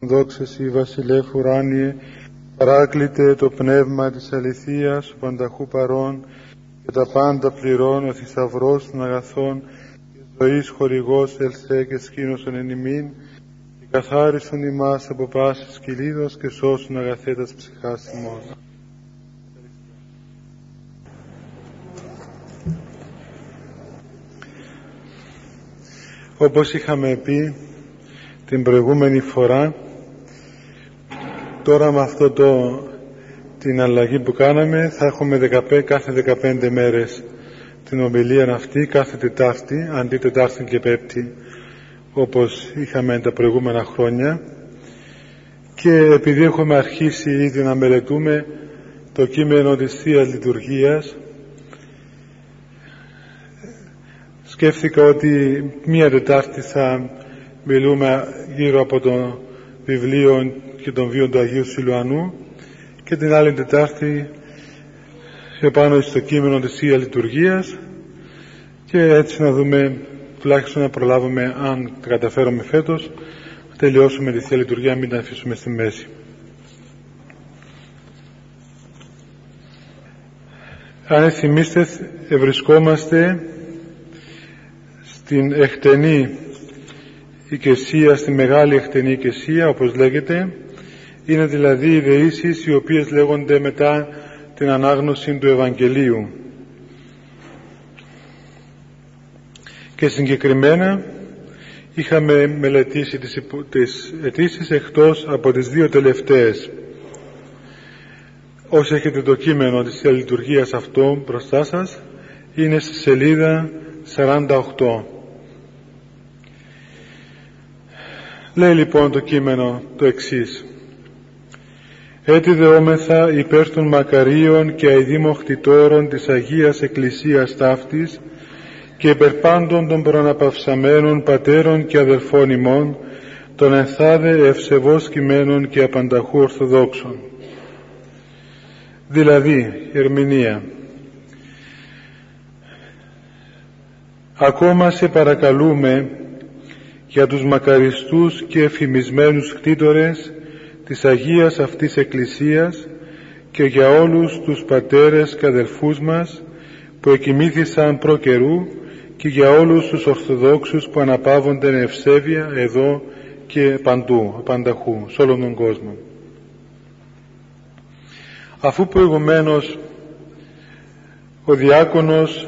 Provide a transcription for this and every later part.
Δόξα Σοι Βασιλεύ ουράνιε, παράκλητε το πνεύμα της αληθείας, ο πανταχού παρών και τα πάντα πληρών, ο θησαυρός των αγαθών και ζωής χορηγός ελθέ και σκήνωσον εν ημίν και καθάρισον ημάς από πάσης κυλίδος και σώσον αγαθέτας ψυχάς ημών. Όπως είχαμε πει την προηγούμενη φορά, τώρα με αυτό την αλλαγή που κάναμε θα έχουμε κάθε 15 μέρες την ομιλία αυτή, κάθε Τετάρτη αντί Τετάρτη και Πέμπτη όπως είχαμε τα προηγούμενα χρόνια, και επειδή έχουμε αρχίσει ήδη να μελετούμε το κείμενο της Θείας Λειτουργίας, σκέφτηκα ότι μία Τετάρτη θα μιλούμε γύρω από το βιβλίο και τον βίο του Αγίου Σιλουανού και την άλλη Τετάρτη επάνω στο κείμενο της Θείας Λειτουργίας, και έτσι να δούμε, τουλάχιστον να προλάβουμε, αν τα καταφέρουμε φέτος, να τελειώσουμε τη Θεία Λειτουργία, μην τα αφήσουμε στη μέση. Αν θυμίστε, βρισκόμαστε στην εκτενή οικεσία, στη μεγάλη εκτενή οικεσία όπως λέγεται. Είναι δηλαδή οι δεήσεις οι οποίες λέγονται μετά την ανάγνωση του Ευαγγελίου, και συγκεκριμένα είχαμε μελετήσει τις αιτήσεις εκτός από τις δύο τελευταίες. Όσοι έχετε το κείμενο της Λειτουργίας αυτό μπροστά σας, είναι στη σελίδα 48. Λέει λοιπόν το κείμενο το εξής: «Έτι δεόμεθα υπέρ των μακαρίων και αηδήμοχτητόρων της Αγίας Εκκλησίας ταύτης και υπέρ πάντων των προαναπαυσαμένων πατέρων και αδελφών ημών, των ενθάδε ευσεβώς κειμένων και απανταχού ορθοδόξων». Δηλαδή, ερμηνεία, ακόμα σε παρακαλούμε για τους μακαριστούς και εφημισμένους κτήτορες της Αγίας αυτής Εκκλησίας και για όλους τους πατέρες και αδελφούς μας που εκοιμήθησαν προ καιρού και για όλους τους Ορθοδόξους που αναπαύονται εν ευσέβεια εδώ και παντού, απανταχού, σε όλον τον κόσμο. Αφού προηγουμένως ο διάκονος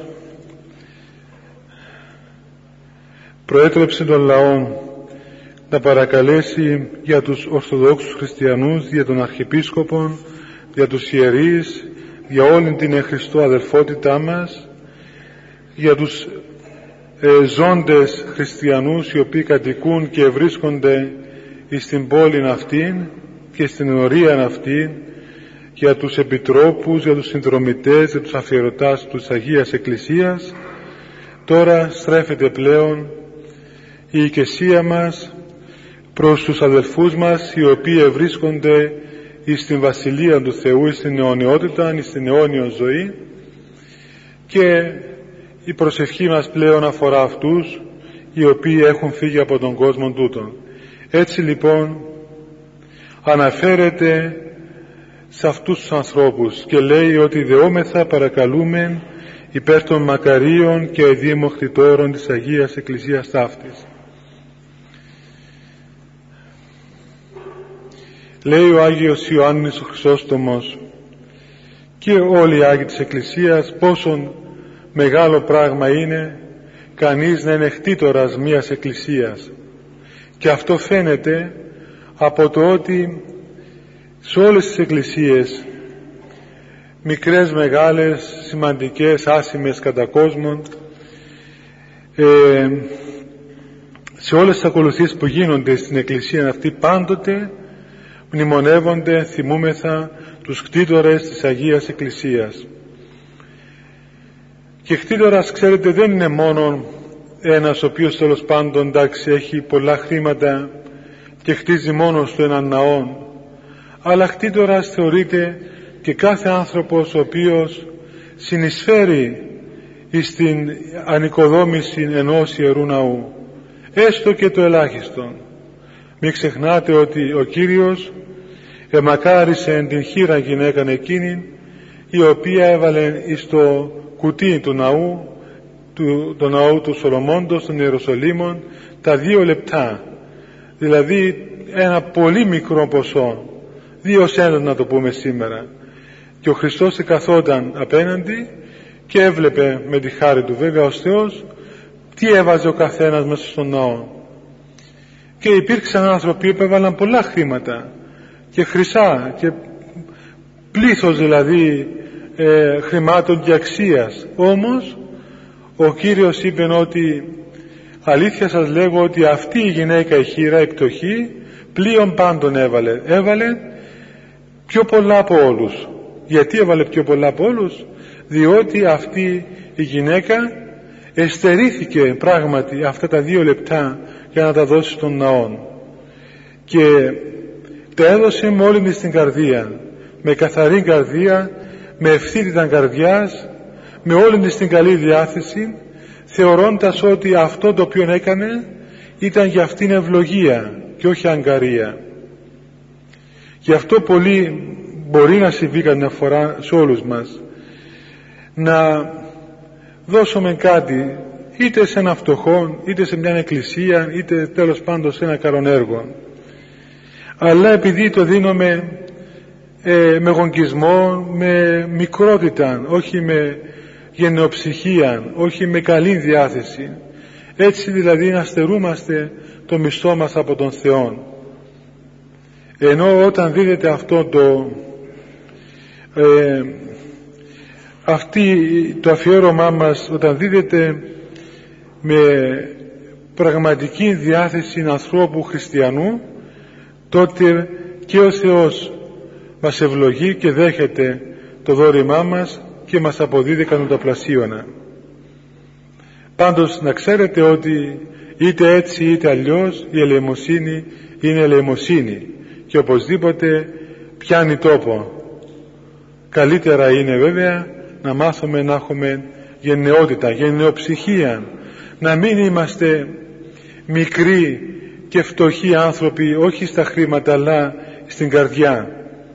προέτρεψε τον λαό να παρακαλέσει για τους Ορθοδόξους Χριστιανούς, για τον Αρχιεπίσκοπο, για τους ιερείς, για όλη την Χριστό αδελφότητά μας, για τους ζώντες χριστιανούς οι οποίοι κατοικούν και βρίσκονται στην πόλη αυτή και στην ενορία αυτή, για τους επιτρόπους, για τους συνδρομητές, για τους αφιερωτάς της Αγίας Εκκλησίας. Τώρα στρέφεται πλέον η οικεσία μας προς τους αδελφούς μας οι οποίοι βρίσκονται στην Βασιλεία του Θεού, στην αιωνιότητα, στην αιώνιο ζωή, και η προσευχή μας πλέον αφορά αυτούς οι οποίοι έχουν φύγει από τον κόσμο τούτον. Έτσι λοιπόν αναφέρεται σε αυτούς τους ανθρώπους και λέει ότι δεόμεθα παρακαλούμε υπέρ των μακαρίων και αηδήμοχτητόρων της Αγίας Εκκλησίας ταύτης. Λέει ο Άγιος Ιωάννης ο Χρυσόστομος και όλοι οι Άγιοι της Εκκλησίας πόσο μεγάλο πράγμα είναι κανείς να είναι κτήτορας μιας εκκλησίας, και αυτό φαίνεται από το ότι σε όλες τις εκκλησίες, μικρές, μεγάλες, σημαντικές, άσημες κατά κόσμον, σε όλες τις ακολουθίες που γίνονται στην εκκλησία αυτή, πάντοτε μνημονεύονται, θυμούμεθα τους κτήτορες της Αγίας Εκκλησίας. Και κτήτορας, ξέρετε, δεν είναι μόνο ένας ο οποίος τέλος πάντων εντάξει έχει πολλά χρήματα και χτίζει μόνος του έναν ναό, αλλά κτήτορας θεωρείται και κάθε άνθρωπος ο οποίος συνεισφέρει στην ανοικοδόμηση ενός Ιερού Ναού, έστω και το ελάχιστον. Μην ξεχνάτε ότι ο Κύριος εμακάρισε την χήρα γυναίκα εκείνη, η οποία έβαλε στο κουτί του ναού του Σολομώντος των Ιεροσολύμων τα 2 λεπτά, δηλαδή ένα πολύ μικρό ποσό, 2 σέντ να το πούμε σήμερα, και ο Χριστός καθόταν απέναντι και έβλεπε με τη χάρη του βέβαια ως Θεός τι έβαζε ο καθένας μέσα στον ναό. Και υπήρξαν άνθρωποι που έβαλαν πολλά χρήματα και χρυσά και πλήθος δηλαδή χρημάτων και αξίας. Όμως ο Κύριος είπε ότι αλήθεια σας λέγω ότι αυτή η γυναίκα η χήρα εκτοχή πλοίον πάντων έβαλε πιο πολλά από όλους. Γιατί έβαλε πιο πολλά από όλους? Διότι αυτή η γυναίκα εστερήθηκε πράγματι αυτά τα 2 λεπτά για να τα δώσει στον ναό, και τα έδωσε με όλη της την καρδία, με καθαρή καρδία, με ευθύτητα καρδιάς, με όλη της την καλή διάθεση, θεωρώντας ότι αυτό το οποίο έκανε ήταν για αυτήν ευλογία και όχι αγκαρία. Γι' αυτό πολύ μπορεί να συμβεί καμιά φορά σε όλους μας, να δώσουμε κάτι είτε σε ένα φτωχό, είτε σε μια εκκλησία, είτε τέλος πάντων σε ένα καλόν έργο, αλλά επειδή το δίνουμε με γονκισμό, με μικρότητα, όχι με γενναιοψυχία, όχι με καλή διάθεση, έτσι δηλαδή να στερούμαστε το μισθό μας από τον Θεό. Ενώ όταν δίδεται αυτό το αφιέρωμά μας, όταν δίδεται με πραγματική διάθεση ανθρώπου χριστιανού, τότε και ο Θεός μας ευλογεί και δέχεται το δώρημά μας και μας αποδίδει κανονταπλασίωνα. Πάντως να ξέρετε ότι είτε έτσι είτε αλλιώς η ελεημοσύνη είναι ελεημοσύνη και οπωσδήποτε πιάνει τόπο. Καλύτερα είναι βέβαια να μάθουμε να έχουμε γενναιότητα, γενναιοψυχία, να μην είμαστε μικροί και φτωχοί άνθρωποι, όχι στα χρήματα αλλά στην καρδιά.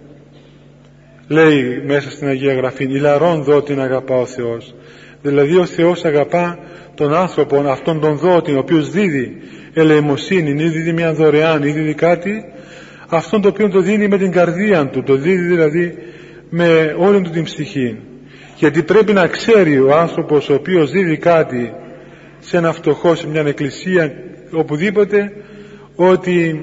Λέει μέσα στην Αγία Γραφή, ηλαρών δότην αγαπά ο Θεός. Δηλαδή ο Θεός αγαπά τον άνθρωπο, αυτόν τον δότη, ο οποίος δίδει ελεημοσύνη, ή δίδει μια δωρεάν, ή δίδει κάτι, αυτόν το οποίο το δίνει με την καρδία του, το δίδει δηλαδή με όλη του την ψυχή. Γιατί πρέπει να ξέρει ο άνθρωπος ο οποίος δίδει κάτι σε ένα φτωχό, σε μια εκκλησία, οπουδήποτε, ότι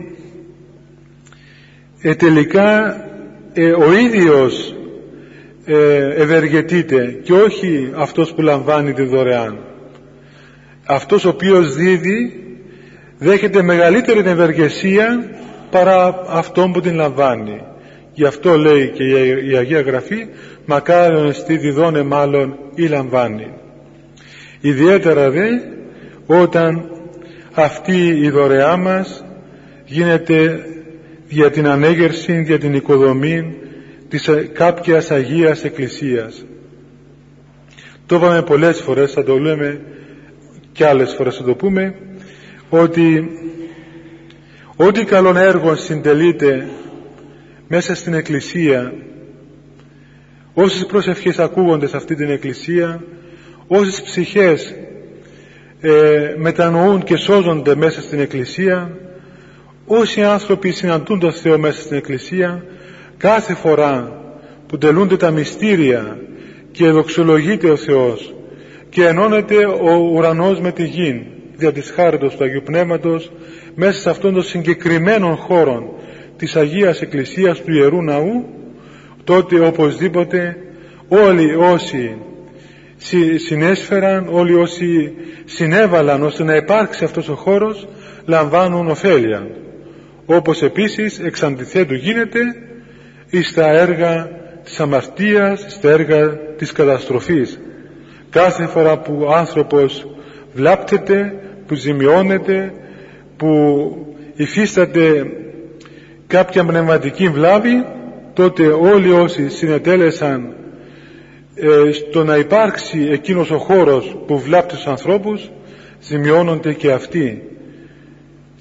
τελικά ο ίδιος ευεργετείται και όχι αυτός που λαμβάνει τη δωρεάν. Αυτός ο οποίος δίδει δέχεται μεγαλύτερη ευεργεσία παρά αυτόν που την λαμβάνει. Γι' αυτό λέει και η Αγία Γραφή, μακάριον εστί διδώνε μάλλον ή λαμβάνει. Ιδιαίτερα δε όταν αυτή η δωρεά μας γίνεται για την ανέγερση, για την οικοδομή της κάποιας Αγίας Εκκλησίας. Το είπαμε πολλές φορές, θα το λέμε και άλλες φορές θα το πούμε, ότι ό,τι καλόν έργο συντελείται μέσα στην Εκκλησία, όσες προσευχές ακούγονται σε αυτή την Εκκλησία, όσες ψυχές μετανοούν και σώζονται μέσα στην Εκκλησία, όσοι άνθρωποι συναντούν τον Θεό μέσα στην Εκκλησία, κάθε φορά που τελούνται τα μυστήρια και δοξολογείται ο Θεός και ενώνεται ο ουρανός με τη γη δια της χάριτος του Αγίου Πνεύματος μέσα σε αυτόν τον συγκεκριμένο χώρο της Αγίας Εκκλησίας του Ιερού Ναού, τότε οπωσδήποτε όλοι όσοι συνέσφεραν, όλοι όσοι συνέβαλαν ώστε να υπάρξει αυτός ο χώρος λαμβάνουν ωφέλεια, όπως επίσης εξ αντιθέτου γίνεται στα έργα της αμαρτίας, στα έργα της καταστροφής. Κάθε φορά που ο άνθρωπος βλάπτεται, που ζημιώνεται, που υφίσταται κάποια πνευματική βλάβη, τότε όλοι όσοι συνετέλεσαν στο να υπάρξει εκείνος ο χώρος που βλάπτει τους ανθρώπους, ζημιώνονται και αυτοί.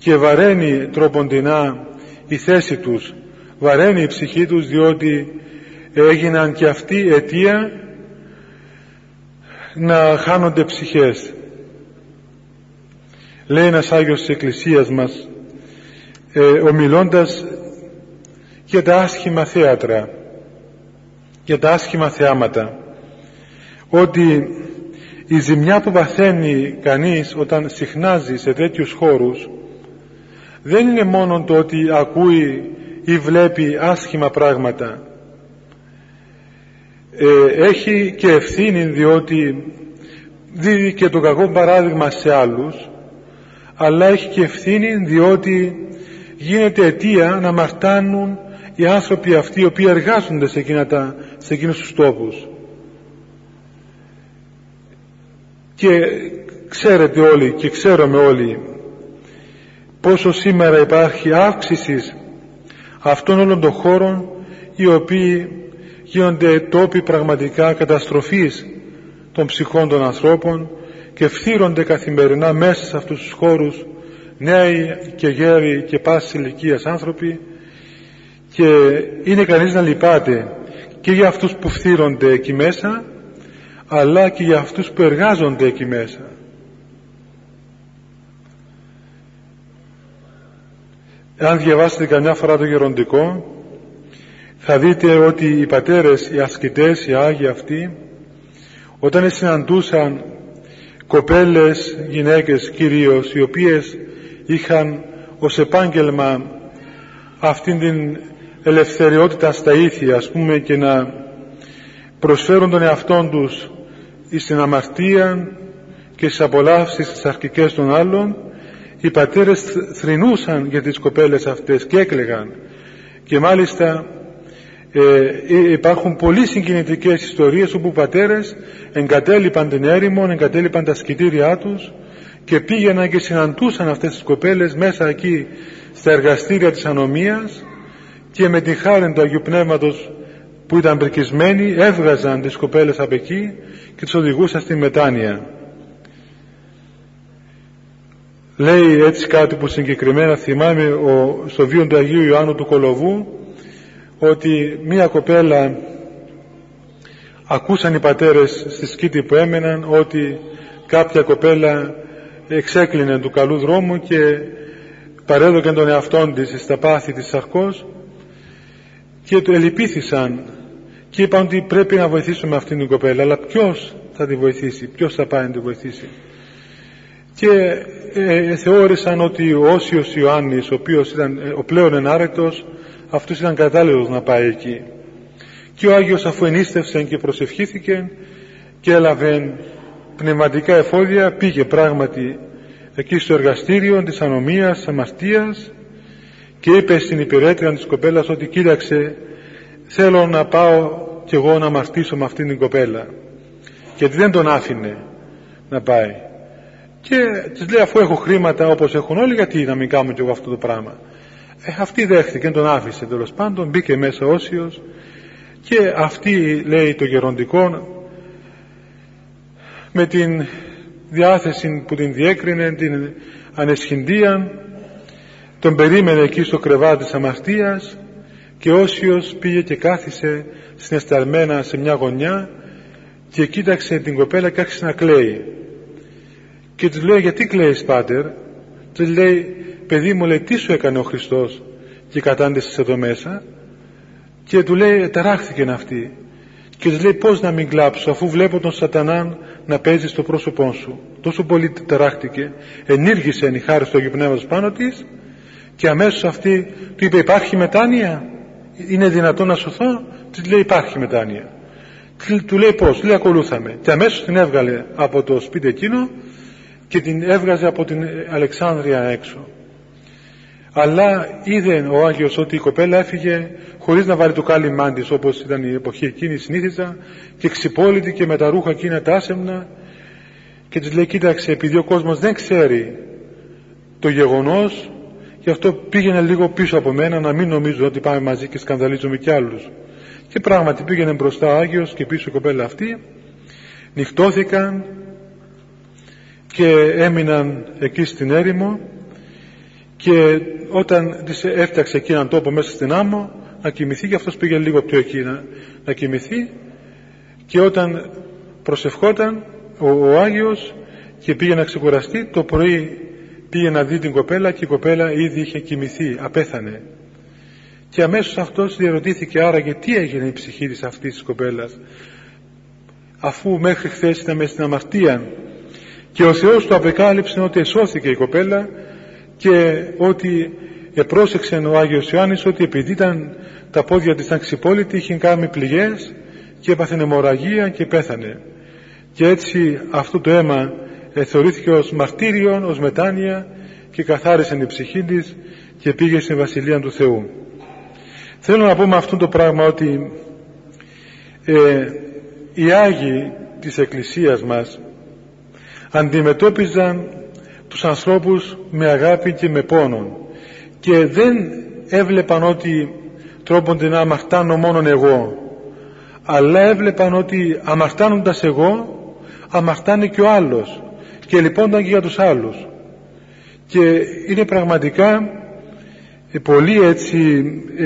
και βαραίνει τροποντινά η θέση τους, βαραίνει η ψυχή τους, διότι έγιναν και αυτοί αιτία να χάνονται ψυχές. Λέει ένας Άγιος της Εκκλησίας μας, ομιλώντας για τα άσχημα θέατρα, για τα άσχημα θεάματα, ότι η ζημιά που παθαίνει κανείς όταν συχνάζει σε τέτοιους χώρους δεν είναι μόνο το ότι ακούει ή βλέπει άσχημα πράγματα. Έχει και ευθύνη, διότι δίδει και το κακό παράδειγμα σε άλλους, αλλά έχει και ευθύνη διότι γίνεται αιτία να μαρτάνουν οι άνθρωποι αυτοί οι οποίοι εργάζονται σε εκείνους τους τόπους. Και ξέρετε όλοι και ξέρουμε όλοι πόσο σήμερα υπάρχει αύξηση αυτών όλων των χώρων, οι οποίοι γίνονται τόποι πραγματικά καταστροφής των ψυχών των ανθρώπων και φθύρονται καθημερινά μέσα σε αυτούς τους χώρους νέοι και γέροι και πάσης ηλικίας άνθρωποι, και είναι κανείς να λυπάται και για αυτούς που φθύρονται εκεί μέσα, αλλά και για αυτούς που εργάζονται εκεί μέσα. Αν διαβάσετε καμιά φορά το γεροντικό, θα δείτε ότι οι πατέρες, οι ασκητές, οι Άγιοι αυτοί, όταν συναντούσαν κοπέλες, γυναίκες κυρίως, οι οποίες είχαν ως επάγγελμα αυτήν την ελευθεριότητα στα ήθια, ας πούμε, και να προσφέρουν τον εαυτόν τους στην αμαρτία και στις απολαύσεις τις αρχικές των άλλων, οι πατέρες θρηνούσαν για τις κοπέλες αυτές και έκλαιγαν. Και μάλιστα υπάρχουν πολύ συγκινητικές ιστορίες όπου οι πατέρες εγκατέλειπαν την έρημο, εγκατέλειπαν τα σκητήριά τους και πήγαιναν και συναντούσαν αυτές τις κοπέλες μέσα εκεί στα εργαστήρια της ανομίας, και με την χάρη του Αγίου Πνεύματος που ήταν πρικισμένοι έβγαζαν τις κοπέλες από εκεί και τις οδηγούσαν στη μετάνοια. Λέει έτσι κάτι που συγκεκριμένα θυμάμαι στο βίο του Αγίου Ιωάννου του Κολοβού, ότι μία κοπέλα, ακούσαν οι πατέρες στη σκήτη που έμεναν ότι κάποια κοπέλα εξέκλεινε του καλού δρόμου και παρέδωκε τον εαυτόν της στα πάθη της σαρκός, και το ελυπήθησαν και είπαν ότι πρέπει να βοηθήσουμε αυτήν την κοπέλα, αλλά ποιος θα τη βοηθήσει, ποιος θα πάει να τη βοηθήσει? Και θεώρησαν ότι ο Όσιος Ιωάννης, ο οποίος ήταν ο πλέον ενάρετος, αυτός ήταν κατάλληλος να πάει εκεί. Και ο Άγιος, αφού ενίστευσε και προσευχήθηκε και έλαβε πνευματικά εφόδια, πήγε πράγματι εκεί στο εργαστήριο της ανομίας, της αμαρτίας, και είπε στην υπηρέτρια της κοπέλας ότι κοίταξε, θέλω να πάω κι εγώ να αμαρτήσω με αυτήν την κοπέλα, γιατί δεν τον άφηνε να πάει. Και της λέει, αφού έχω χρήματα όπως έχουν όλοι, γιατί να μην κάνω κι εγώ αυτό το πράγμα? Αυτή δέχτηκε, τον άφησε, τέλος πάντων μπήκε μέσα Όσιος, και αυτή, λέει το γεροντικό, με την διάθεση που την διέκρινε, την ανεσχυντία, τον περίμενε εκεί στο κρεβάτι της αμαρτίας, και Όσιος πήγε και κάθισε συναισθαλμένα σε μια γωνιά και κοίταξε την κοπέλα και άρχισε να κλαίει. Και του λέει, γιατί κλαίεις, πάτερ? Του λέει, παιδί μου, λέει, τι σου έκανε ο Χριστός και κατάντησες εδώ μέσα? Και του λέει, ταράχθηκε αυτή. Και του λέει, πώς να μην κλάψω, αφού βλέπω τον σατανά να παίζει στο πρόσωπό σου? Τόσο πολύ ταράχτηκε, ενήργησε η χάρη του Αγίου Πνεύματος πάνω της, και αμέσως αυτή του είπε, υπάρχει μετάνοια? Είναι δυνατόν να σωθώ? Της λέει, υπάρχει μετάνοια. Του λέει, πώς? Λέει, ακολούθαμε. Και αμέσως την έβγαλε από το σπίτι εκείνο και την έβγαζε από την Αλεξάνδρεια έξω. Αλλά είδε ο Άγιος ότι η κοπέλα έφυγε χωρίς να βάλει το κάλυμμά της, όπως ήταν η εποχή εκείνη συνήθιζα, και ξυπόλυτη και με τα ρούχα εκείνα τα άσεμνα, και της λέει, κοίταξε, επειδή ο κόσμος δεν ξέρει το γεγονός, γι' αυτό πήγαινε λίγο πίσω από μένα, να μην νομίζω ότι πάμε μαζί και σκανδαλίζουμε κι άλλους. Και πράγματι πήγαινε μπροστά ο Άγιος και πίσω η κοπέλα αυτή, νυχτώθηκαν και έμειναν εκεί στην έρημο, και όταν της έφτιαξε εκεί έναν τόπο μέσα στην άμμο να κοιμηθεί, και αυτός πήγε λίγο πιο εκεί να κοιμηθεί, και όταν προσευχόταν ο Άγιος και πήγε να ξεκουραστεί, το πρωί πήγε να δει την κοπέλα και η κοπέλα ήδη είχε κοιμηθεί, απέθανε. Και αμέσως αυτός διερωτήθηκε, άραγε τι έγινε η ψυχή της αυτής της κοπέλας, αφού μέχρι χθες ήταν μέσα στην αμαρτία, και ο Θεός του απεκάλυψε ότι εσώθηκε η κοπέλα και ότι επρόσεξε ο Άγιος Ιωάννης ότι επειδή τα πόδια της ήταν ξυπόλυτη, είχε κάνει πληγές και έπαθε αιμορραγία και πέθανε. Και έτσι αυτό το αίμα θεωρήθηκε ως μαρτύριον, ως μετάνοια, και καθάρισε η ψυχή της και πήγε στην Βασιλεία του Θεού. Θέλω να πω με αυτό το πράγμα ότι οι Άγιοι της Εκκλησίας μας αντιμετώπιζαν τους ανθρώπους με αγάπη και με πόνο, και δεν έβλεπαν ότι τρόπονται να αμαρτάνω μόνον εγώ, αλλά έβλεπαν ότι αμαρτάνοντας εγώ αμαρτάνει και ο άλλος, και λυπόνταν και για τους άλλους. Και είναι πραγματικά πολύ έτσι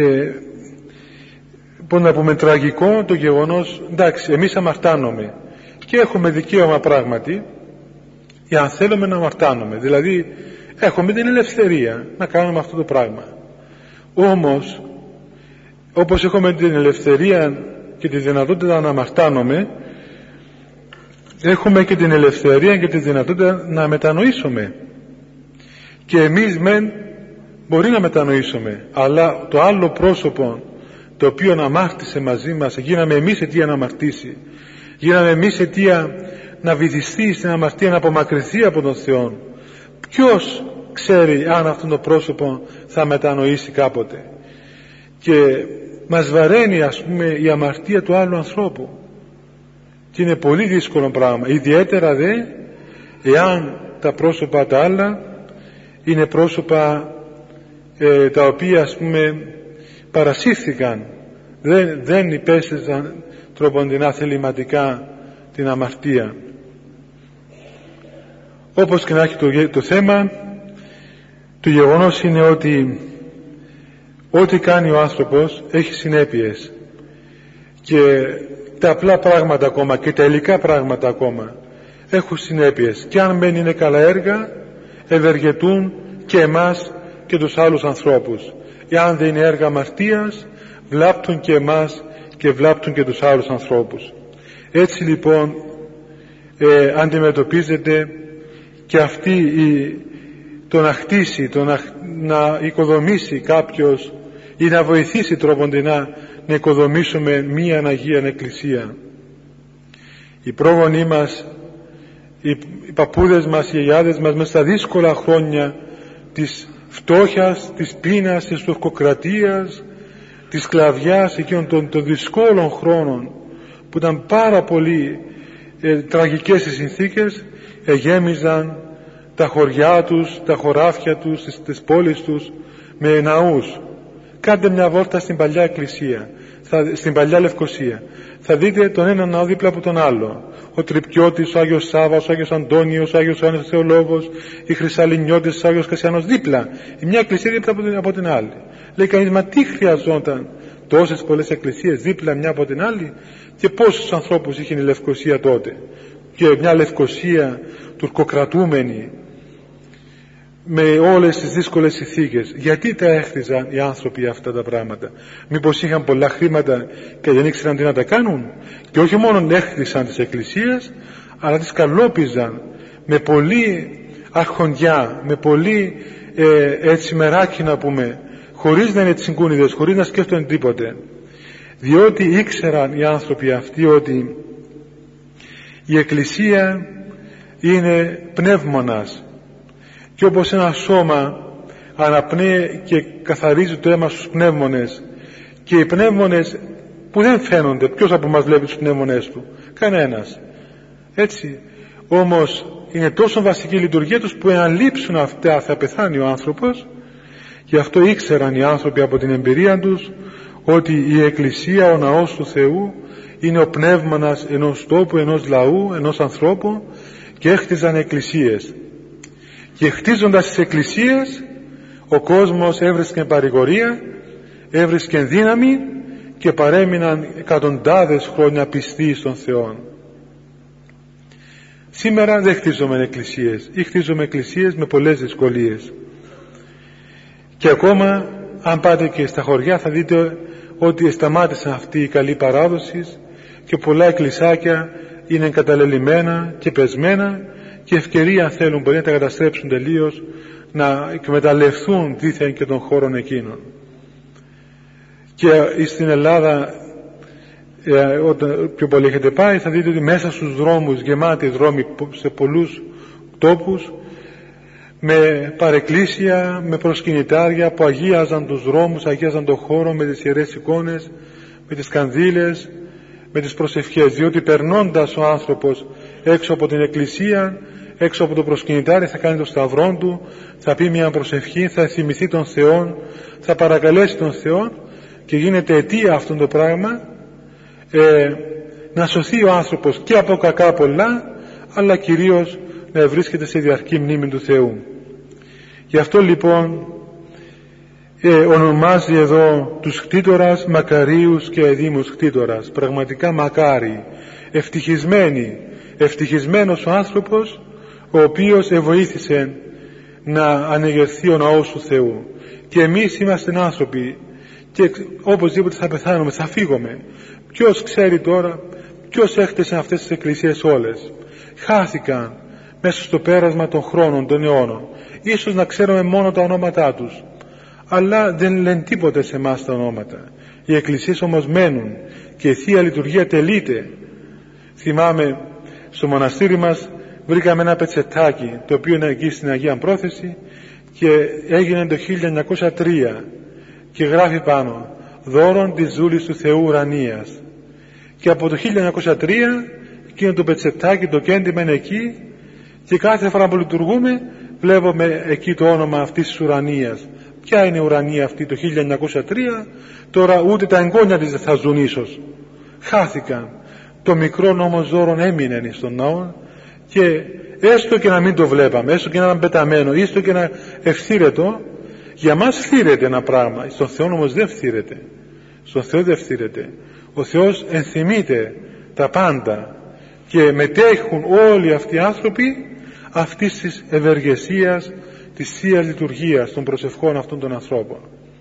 πώς να πούμε τραγικό το γεγονός, εντάξει, εμείς αμαρτάνομαι και έχουμε δικαίωμα πράγματι, για αν θέλουμε να αμαρτάνουμε, δηλαδή έχουμε την ελευθερία να κάνουμε αυτό το πράγμα. Όμως όπως έχουμε την ελευθερία και τη δυνατότητα να αμαρτάνουμε, έχουμε και την ελευθερία και τη δυνατότητα να μετανοήσουμε. Και εμείς μεν μπορεί να μετανοήσουμε, αλλά το άλλο πρόσωπο το οποίο αμάρτησε μαζί μας, γίναμε εμείς αιτία να αμαρτήσει, γίναμε εμείς αιτία να βυθιστεί στην αμαρτία, να απομακρυνθεί από τον Θεό. Ποιος ξέρει αν αυτό το πρόσωπο θα μετανοήσει κάποτε? Και μας βαραίνει, ας πούμε, η αμαρτία του άλλου ανθρώπου, και είναι πολύ δύσκολο πράγμα, ιδιαίτερα δε εάν τα πρόσωπα τα άλλα είναι πρόσωπα τα οποία, ας πούμε, παρασύρθηκαν, δεν υπέστησαν τροποντινά θεληματικά την αμαρτία. Όπως και να έχει το θέμα, το γεγονός είναι ότι ό,τι κάνει ο άνθρωπος έχει συνέπειες, και τα απλά πράγματα ακόμα και τα υλικά πράγματα ακόμα έχουν συνέπειες, και αν δεν είναι καλά έργα ευεργετούν και εμάς και τους άλλους ανθρώπους. Εάν δεν είναι έργα αμαρτίας, βλάπτουν και εμάς και βλάπτουν και τους άλλους ανθρώπους. Έτσι λοιπόν αντιμετωπίζεται και αυτή το να χτίσει, να οικοδομήσει κάποιος ή να βοηθήσει τρόποντινά να οικοδομήσουμε μία Αγία Εκκλησία. Οι πρόγονοί μας, οι παππούδες μας, οι γιαγιάδες μας, μέσα στα δύσκολα χρόνια της φτώχειας, της πείνας, της τουρκοκρατίας, της σκλαβιάς, εκείνων των δυσκόλων χρόνων που ήταν πάρα πολύ τραγικές οι συνθήκες, γέμιζαν τα χωριά τους, τα χωράφια τους, τις πόλεις τους με ναούς. Κάντε μια βόλτα στην παλιά εκκλησία, στην παλιά Λευκοσία, θα δείτε τον ένα ναό δίπλα από τον άλλο. Ο Τρυπιώτης, ο Άγιος Σάββας, ο Άγιος Αντώνιος, ο Άγιος Ιωάννης Θεολόγος, η Χρυσαλινιώτης, ο Άγιος Κασιανός, δίπλα. Η μια εκκλησία δίπλα από την άλλη. Λέει κανείς, μα τι χρειαζόταν τόσες πολλές εκκλησίες δίπλα μια από την άλλη, και πόσους ανθρώπους είχε η Λευκοσία τότε? Και μια Λευκοσία τουρκοκρατούμενη, με όλες τις δύσκολες συνθήκες. Γιατί τα έχτιζαν οι άνθρωποι αυτά τα πράγματα? Μήπως είχαν πολλά χρήματα και δεν ήξεραν τι να τα κάνουν? Και όχι μόνο έχτισαν τις εκκλησίες, αλλά τις καλόπιζαν με πολύ αρχοντιά, με πολύ έτσι μεράκι να πούμε, χωρίς να είναι τσιγκούνιδες, χωρίς να σκέφτονται τίποτε. Διότι ήξεραν οι άνθρωποι αυτοί ότι η εκκλησία είναι πνεύμονας, και όπως ένα σώμα αναπνέει και καθαρίζει το αίμα στους πνεύμονες, και οι πνεύμονες που δεν φαίνονται, ποιος από μας βλέπει τους πνεύμονες του? Κανένας. Έτσι όμως είναι τόσο βασική η λειτουργία τους, που εάν λείψουν αυτά θα πεθάνει ο άνθρωπος. Γι' αυτό ήξεραν οι άνθρωποι από την εμπειρία τους ότι η εκκλησία, ο ναός του Θεού, είναι ο πνεύμονας ενός τόπου, ενός λαού, ενός ανθρώπου, και έχτιζαν εκκλησίες. Και χτίζοντας τις εκκλησίες Ο κόσμος έβρισκε παρηγορία, έβρισκε δύναμη και παρέμειναν εκατοντάδες χρόνια πιστοί στον Θεό. Σήμερα δεν χτίζουμε εκκλησίες ή χτίζουμε εκκλησίες με πολλές δυσκολίες. Και ακόμα αν πάτε και στα χωριά θα δείτε ότι σταμάτησαν αυτή η καλή παράδοση και πολλά εκκλησάκια είναι εγκαταλελειμμένα και πεσμένα, και ευκαιρία αν θέλουν μπορεί να τα καταστρέψουν τελείως, να εκμεταλλευτούν δίθεν και των χώρων εκείνων. Και στην Ελλάδα, όταν πιο πολύ έχετε πάει, θα δείτε ότι μέσα στους δρόμους, γεμάτοι δρόμοι σε πολλούς τόπους, με παρεκκλήσια, με προσκυνητάρια που αγίαζαν τους δρόμους, αγίαζαν τον χώρο με τις ιερές εικόνες, με τις κανδύλες, με τις προσευχές, διότι περνώντας ο άνθρωπος έξω από την εκκλησία, έξω από το προσκυνητάρι, θα κάνει το σταυρό του, θα πει μια προσευχή, θα θυμηθεί τον Θεό, θα παρακαλέσει τον Θεό, και γίνεται αιτία αυτό το πράγμα να σωθεί ο άνθρωπος και από κακά πολλά, αλλά κυρίως να βρίσκεται σε διαρκή μνήμη του Θεού. Γι' αυτό λοιπόν ονομάζει εδώ τους κτήτορας μακαρίους και εδήμους κτήτορας. Πραγματικά μακάρι, ευτυχισμένος ο άνθρωπος ο οποίος βοήθησε να ανεγερθεί ο ναός του Θεού. Και εμείς είμαστε άνθρωποι και οπωσδήποτε θα πεθάνουμε, θα φύγουμε. Ποιος ξέρει τώρα, ποιος έχτισε αυτές τις εκκλησίες όλες? Χάθηκαν μέσα στο πέρασμα των χρόνων, των αιώνων. Ίσως να ξέρουμε μόνο τα ονόματά τους, αλλά δεν λένε τίποτε σε εμάς τα ονόματα. Οι εκκλησίες όμως μένουν και η Θεία Λειτουργία τελείται. Θυμάμαι στο μοναστήρι μας βρήκαμε ένα πετσετάκι, το οποίο είναι εκεί στην Αγία Πρόθεση, και έγινε το 1903 και γράφει πάνω «Δώρον της Δούλης του Θεού Ουρανίας». Και από το 1903 εκείνο το πετσετάκι, το κέντημα είναι εκεί, και κάθε φορά που λειτουργούμε βλέπουμε εκεί το όνομα αυτής της ουρανίας. Ποια είναι η ουρανία αυτή το 1903? Τώρα ούτε τα εγγόνια της δεν θα ζουν ίσως. Χάθηκαν. Το μικρό όμως δώρον έμεινε στον ναό, και έστω και να μην το βλέπαμε, έστω και να ήταν πεταμένο, έστω και να ευθύρετο, για μας φθήρεται ένα πράγμα. Στον Θεό όμως δεν φθήρεται. Στον Θεό δεν φθήρεται. Ο Θεός ενθυμείται τα πάντα και μετέχουν όλοι αυτοί οι άνθρωποι αυτής της ευεργεσίας, της Θείας Λειτουργίας των προσευχών αυτών των ανθρώπων.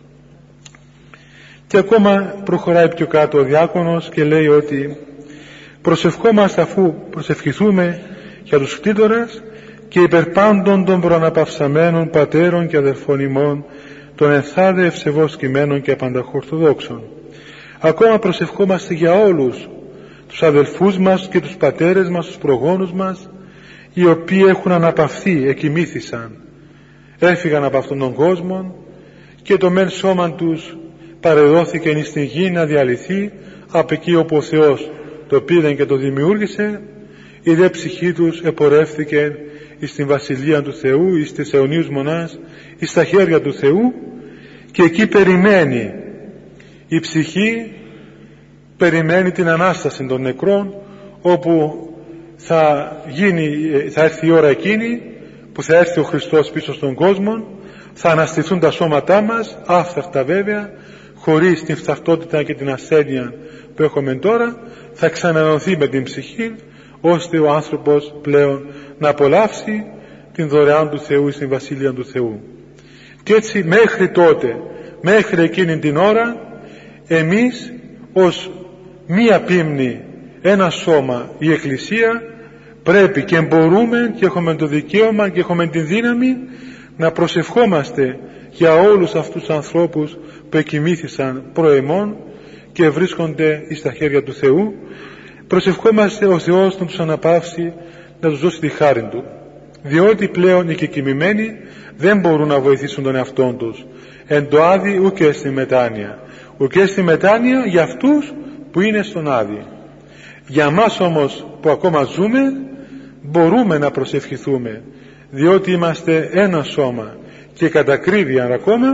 Και ακόμα προχωράει πιο κάτω ο διάκονος και λέει ότι προσευχόμαστε αφού προσευχηθούμε για τους κτήτορες και υπερπάντων των προαναπαυσαμένων πατέρων και αδερφών ημών, των ενθάδε ευσεβώς κειμένων και απανταχορθοδόξων. Ακόμα προσευχόμαστε για όλους τους αδελφούς μας και τους πατέρες μας, τους προγόνους μας, οι οποίοι έχουν αναπαυθεί, εκοιμήθησαν, έφυγαν από αυτόν τον κόσμο, και το μεν σώμα τους παρεδόθηκε εις την γη να διαλυθεί από εκεί όπου ο Θεός το πήρε και το δημιούργησε, η δε ψυχή τους επορεύθηκε εις την Βασιλεία του Θεού, εις τις αιωνίους μονάς, εις τα χέρια του Θεού, και εκεί περιμένει η ψυχή, περιμένει την Ανάσταση των νεκρών, όπου θα έρθει η ώρα εκείνη που θα έρθει ο Χριστός πίσω στον κόσμο, θα αναστηθούν τα σώματά μας, άφθαρτα βέβαια, χωρίς την φθαρτότητα και την ασθένεια που έχουμε τώρα, θα ξανανωθεί με την ψυχή, ώστε ο άνθρωπος πλέον να απολαύσει την δωρεάν του Θεού στην Βασιλεία του Θεού. Και έτσι μέχρι τότε, μέχρι εκείνη την ώρα, εμείς ως μία πίμνη, ένα σώμα, η Εκκλησία, πρέπει και μπορούμε και έχουμε το δικαίωμα και έχουμε την δύναμη να προσευχόμαστε για όλους αυτούς τους ανθρώπους που εκοιμήθησαν προεμών και βρίσκονται στα χέρια του Θεού. Προσευχόμαστε ο Θεός να τους αναπαύσει, να τους δώσει τη χάρη Του, διότι πλέον οι κεκοιμημένοι δεν μπορούν να βοηθήσουν τον εαυτόν τους εν το Άδη ουκ στη μετάνοια, ουκ στη μετάνοια για αυτούς που είναι στον Άδη. Για μας όμως που ακόμα ζούμε μπορούμε να προσευχηθούμε, διότι είμαστε ένα σώμα, και κατά ακρίβεια ακόμα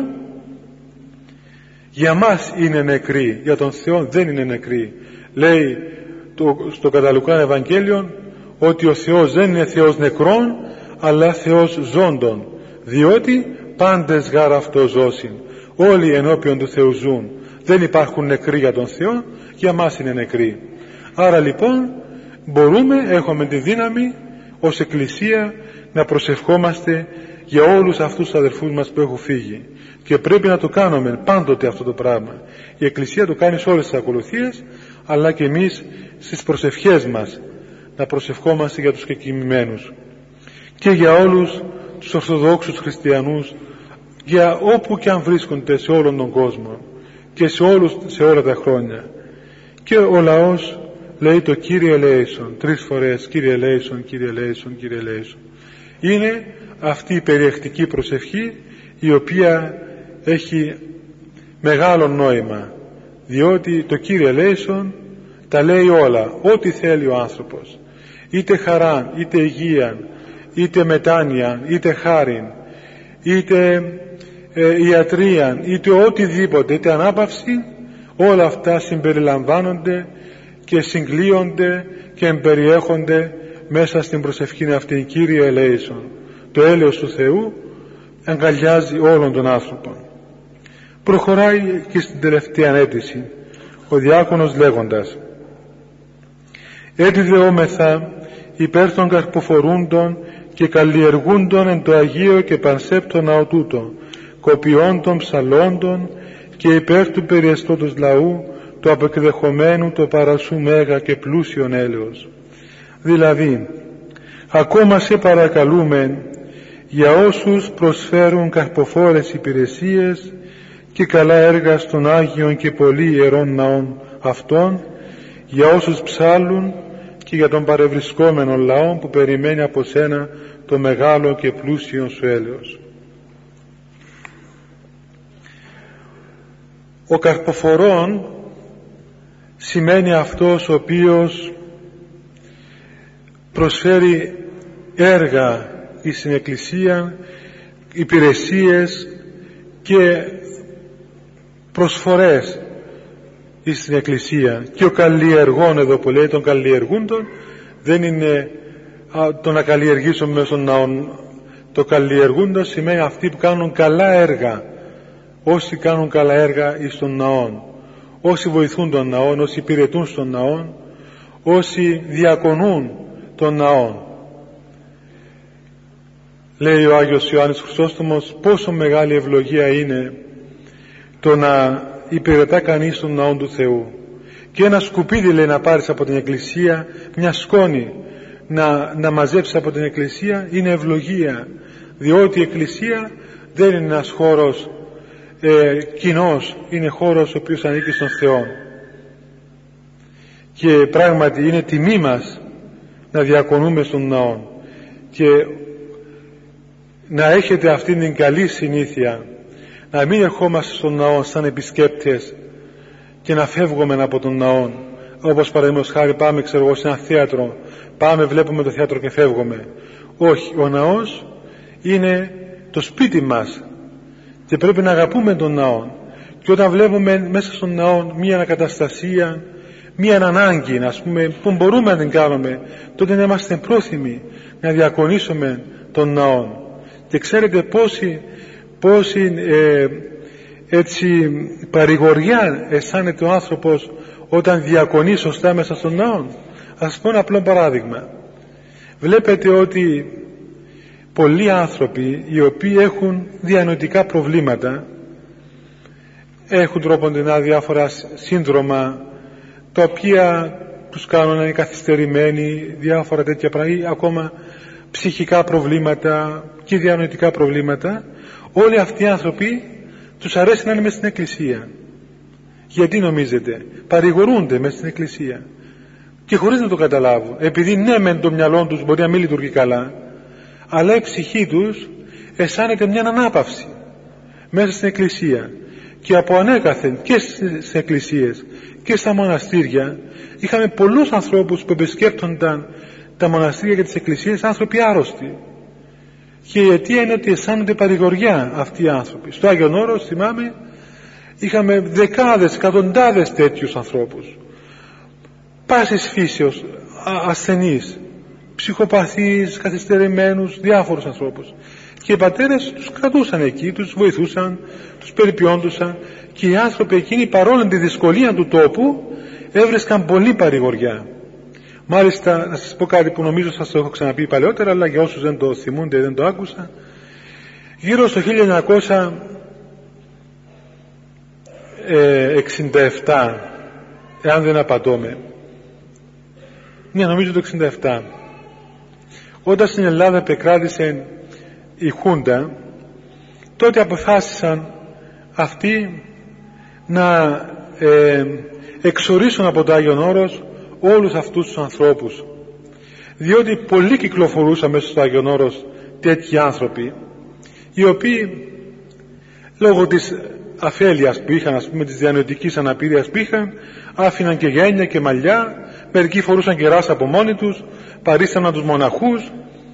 για μας είναι νεκροί, για τον Θεό δεν είναι νεκροί. Λέει στο κατά Λουκάν Ευαγγέλιο ότι ο Θεός δεν είναι Θεός νεκρών αλλά Θεός ζώντων, διότι πάντες γάρ αυτό ζώσιν. Όλοι ενώπιον του Θεού ζουν. Δεν υπάρχουν νεκροί για τον Θεό, για μας είναι νεκροί. Άρα λοιπόν μπορούμε, έχουμε τη δύναμη ως Εκκλησία να προσευχόμαστε για όλους αυτούς τους αδερφούς μας που έχουν φύγει. Και πρέπει να το κάνουμε πάντοτε αυτό το πράγμα. Η Εκκλησία το κάνει σε όλες τις ακολουθίες, αλλά και εμείς στις προσευχές μας να προσευχόμαστε για τους κεκοιμημένους και για όλους τους Ορθοδόξους Χριστιανούς, για όπου και αν βρίσκονται σε όλον τον κόσμο και σε όλα τα χρόνια. Και ο λαός λέει το Κύριε ελέησον 3 φορές, Κύριε ελέησον, Κύριε ελέησον, Κύριε ελέησον. Είναι αυτή η περιεκτική προσευχή η οποία έχει μεγάλο νόημα, διότι το Κύριε ελέησον τα λέει όλα, ό,τι θέλει ο άνθρωπος, είτε χαράν, είτε υγείαν, είτε μετάνοιαν, είτε χάριν, είτε ιατρίαν, είτε οτιδήποτε, είτε ανάπαυση, όλα αυτά συμπεριλαμβάνονται και συγκλείονται και εμπεριέχονται μέσα στην προσευχή αυτή. Κύριε ελέησον. Το έλεος του Θεού αγκαλιάζει όλων των άνθρωπων. Προχωράει και στην τελευταία αίτηση ο διάκονος λέγοντας: «Έτι δεόμεθα υπέρ των καρποφορούντων και καλλιεργούντων εν το Αγίο και πανσέπτο ναό τούτο, κοπιόντων ψαλόντων και υπέρ του περιεστώτος λαού, το απεκδεχομένου το παρασού μέγα και πλούσιον έλεος». Δηλαδή, ακόμα σε παρακαλούμε για όσους προσφέρουν καρποφόρες υπηρεσίες και καλά έργα στον Άγιον και πολύ ιερών ναών αυτών, για όσους ψάλουν και για τον παρευρισκόμενο λαό που περιμένει από σένα το μεγάλο και πλούσιο σου έλεος. Ο καρποφορών σημαίνει αυτός ο οποίος προσφέρει έργα στην Εκκλησία, υπηρεσίες και προσφορές στην Εκκλησία. Και ο καλλιεργών, εδώ που λέει των καλλιεργούντων, δεν είναι το να καλλιεργήσουμε μέσω των ναών. Το καλλιεργούντων σημαίνει αυτοί που κάνουν καλά έργα, όσοι κάνουν καλά έργα εις των ναών, όσοι βοηθούν τον ναών, όσοι υπηρετούν στον ναών, όσοι διακονούν των ναών. Λέει ο Άγιος Ιωάννης Χρυσόστομος πόσο μεγάλη ευλογία είναι το να υπηρετά κανείς τον ναό του Θεού. Και ένα σκουπίδι, λέει, να πάρεις από την Εκκλησία, μια σκόνη να μαζέψεις από την Εκκλησία, είναι ευλογία, διότι η Εκκλησία δεν είναι ένας χώρος κοινός, είναι χώρος ο οποίος ανήκει στον Θεό. Και πράγματι είναι τιμή μας να διακονούμε στον ναό, και να έχετε αυτήν την καλή συνήθεια να μην ερχόμαστε στον ναό σαν επισκέπτες και να φεύγουμε από τον ναό, όπως παραδείγματος χάρη πάμε, ξέρω εγώ, σε ένα θέατρο, πάμε, βλέπουμε το θέατρο και φεύγουμε. Όχι, ο ναός είναι το σπίτι μας και πρέπει να αγαπούμε τον ναό, και όταν βλέπουμε μέσα στον ναό μία ανακαταστασία, μία ανάγκη, ας πούμε, που μπορούμε να την κάνουμε, τότε να είμαστε πρόθυμοι να διακονήσουμε τον ναό. Και ξέρετε πόση έτσι παρηγοριά αισθάνεται ο άνθρωπος όταν διακονεί σωστά μέσα στον ναό. Ας πω ένα απλό παράδειγμα. Βλέπετε ότι πολλοί άνθρωποι οι οποίοι έχουν διανοητικά προβλήματα, έχουν τρόποντινά διάφορα σύνδρομα τα οποία τους κάνουν να είναι καθυστερημένοι, διάφορα τέτοια πράγματα, ακόμα ψυχικά προβλήματα και διανοητικά προβλήματα, όλοι αυτοί οι άνθρωποι τους αρέσει να είναι μέσα στην Εκκλησία. Γιατί νομίζετε? Παρηγορούνται μέσα στην Εκκλησία και χωρίς να το καταλάβουν, επειδή ναι μεν το μυαλό τους μπορεί να μην λειτουργεί καλά, αλλά η ψυχή τους αισθάνεται μια ανάπαυση μέσα στην Εκκλησία. Και από ανέκαθεν και στις εκκλησίες και στα μοναστήρια είχαμε πολλούς ανθρώπους που επισκέπτονταν τα μοναστήρια και τις εκκλησίες, άνθρωποι άρρωστοι, και η αιτία είναι ότι αισθάνονται παρηγοριά αυτοί οι άνθρωποι. Στο Άγιον Όρος, θυμάμαι, είχαμε δεκάδες, εκατοντάδες τέτοιους ανθρώπους, πάσης φύσεως, ασθενείς, ψυχοπαθείς, καθυστερημένους, διάφορους ανθρώπους, Και οι πατέρες τους κρατούσαν εκεί, τους βοηθούσαν, τους περιποιόντουσαν, και οι άνθρωποι εκείνοι, παρόλο τη δυσκολία του τόπου, έβρισκαν πολύ παρηγοριά. Μάλιστα, να σας πω κάτι που νομίζω σας το έχω ξαναπεί παλαιότερα, αλλά για όσους δεν το θυμούνται, δεν το άκουσα. Γύρω στο 1967, εάν δεν απατώμε, ναι, νομίζω το 67, όταν στην Ελλάδα επεκράτησε η Χούντα, τότε αποφάσισαν αυτοί να εξορίσουν από το Άγιον Όρος όλους αυτούς τους ανθρώπους, διότι πολλοί κυκλοφορούσαν μέσα στο Άγιον Όρος τέτοιοι άνθρωποι, οι οποίοι λόγω της αφέλειας που είχαν, ας πούμε, της διανοητικής αναπηρίας που είχαν, άφηναν και γένια και μαλλιά, μερικοί φορούσαν και ράσα από μόνοι τους, παρίσταναν τους μοναχούς,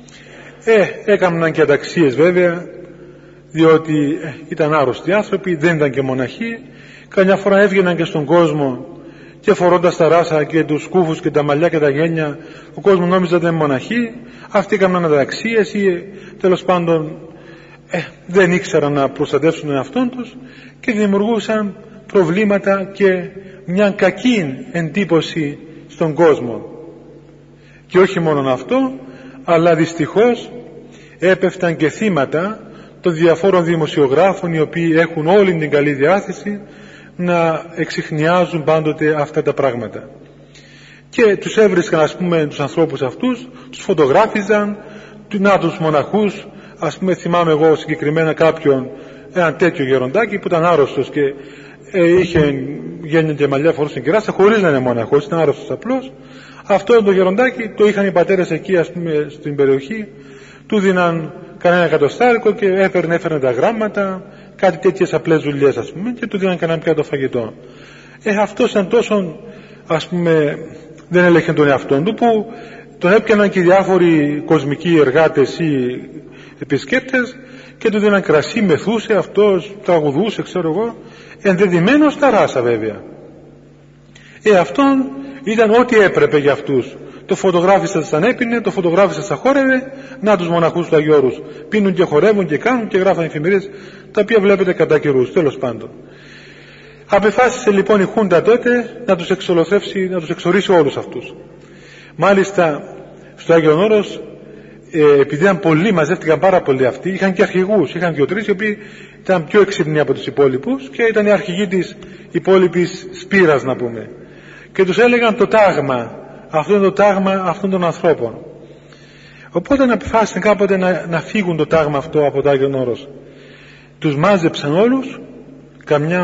έκαναν και αταξίες βέβαια, διότι ήταν άρρωστοι άνθρωποι, δεν ήταν και μοναχοί. Καμιά φορά έβγαιναν και στον κόσμο και φορώντας τα ράσα και τους σκούφους και τα μαλλιά και τα γένια, ο κόσμος νόμιζε ότι ήταν μοναχοί. Αυτοί έκαναν αταξίες ή τέλος πάντων δεν ήξεραν να προστατεύσουν τον εαυτόν τους και δημιουργούσαν προβλήματα και μια κακή εντύπωση στον κόσμο. Και όχι μόνο αυτό, αλλά δυστυχώς έπεφταν και θύματα των διαφόρων δημοσιογράφων, οι οποίοι έχουν όλη την καλή διάθεση να εξιχνιάζουν πάντοτε αυτά τα πράγματα. Και τους έβρισκαν, ας πούμε, τους ανθρώπους αυτούς, τους φωτογράφιζαν, να τους μοναχούς, ας πούμε, θυμάμαι εγώ συγκεκριμένα κάποιον, έναν τέτοιο γεροντάκι που ήταν άρρωστος και είχε γέννη και μαλλιά, φορούσε κεράσα, χωρίς να είναι μοναχός, ήταν άρρωστος απλώς. Αυτό το γεροντάκι το είχαν οι πατέρες εκεί, ας πούμε, στην περιοχή, του δίναν κανένα εκατοστάρικο και έφερνε τα γράμματα, κάτι τέτοιες απλές δουλειές, ας πούμε, και του δίναν κανένα πιάτο φαγητό. Αυτός ήταν τόσο, ας πούμε, δεν έλεγχε τον εαυτόν του, που τον έπιαναν και διάφοροι κοσμικοί εργάτες ή επισκέπτες και του δίναν κρασί, μεθούσε, αυτός τραγουδούσε, ξέρω εγώ, ενδεδειμένος στα ράσα βέβαια. Αυτόν ήταν ό,τι έπρεπε για αυτούς. Το φωτογράφισα σαν έπινε, το φωτογράφισα σαν χόρευε, να τους μοναχούς του Αγίου Όρους. Πίνουν και χορεύουν και κάνουν και γράφουν εφημερίδες, τα οποία βλέπετε κατά καιρούς, τέλος πάντων. Απεφάσισε λοιπόν η Χούντα τότε να τους εξολοθρεύσει, να τους εξορίσει όλους αυτούς. Μάλιστα στο Άγιον Όρος, επειδή ήταν πολλοί, μαζεύτηκαν πάρα πολλοί αυτοί, είχαν και αρχηγούς, είχαν 2-3 οι οποίοι ήταν πιο έξυπνοι από τους υπόλοιπους και ήταν οι αρχηγοί της υπόλοιπης σπήρας, να πούμε. Και τους έλεγαν το τάγμα, αυτό είναι το τάγμα αυτών των ανθρώπων. Οπότε αποφάσισαν κάποτε να φύγουν το τάγμα αυτό από το Άγιον Όρος. Τους μάζεψαν όλους, καμιά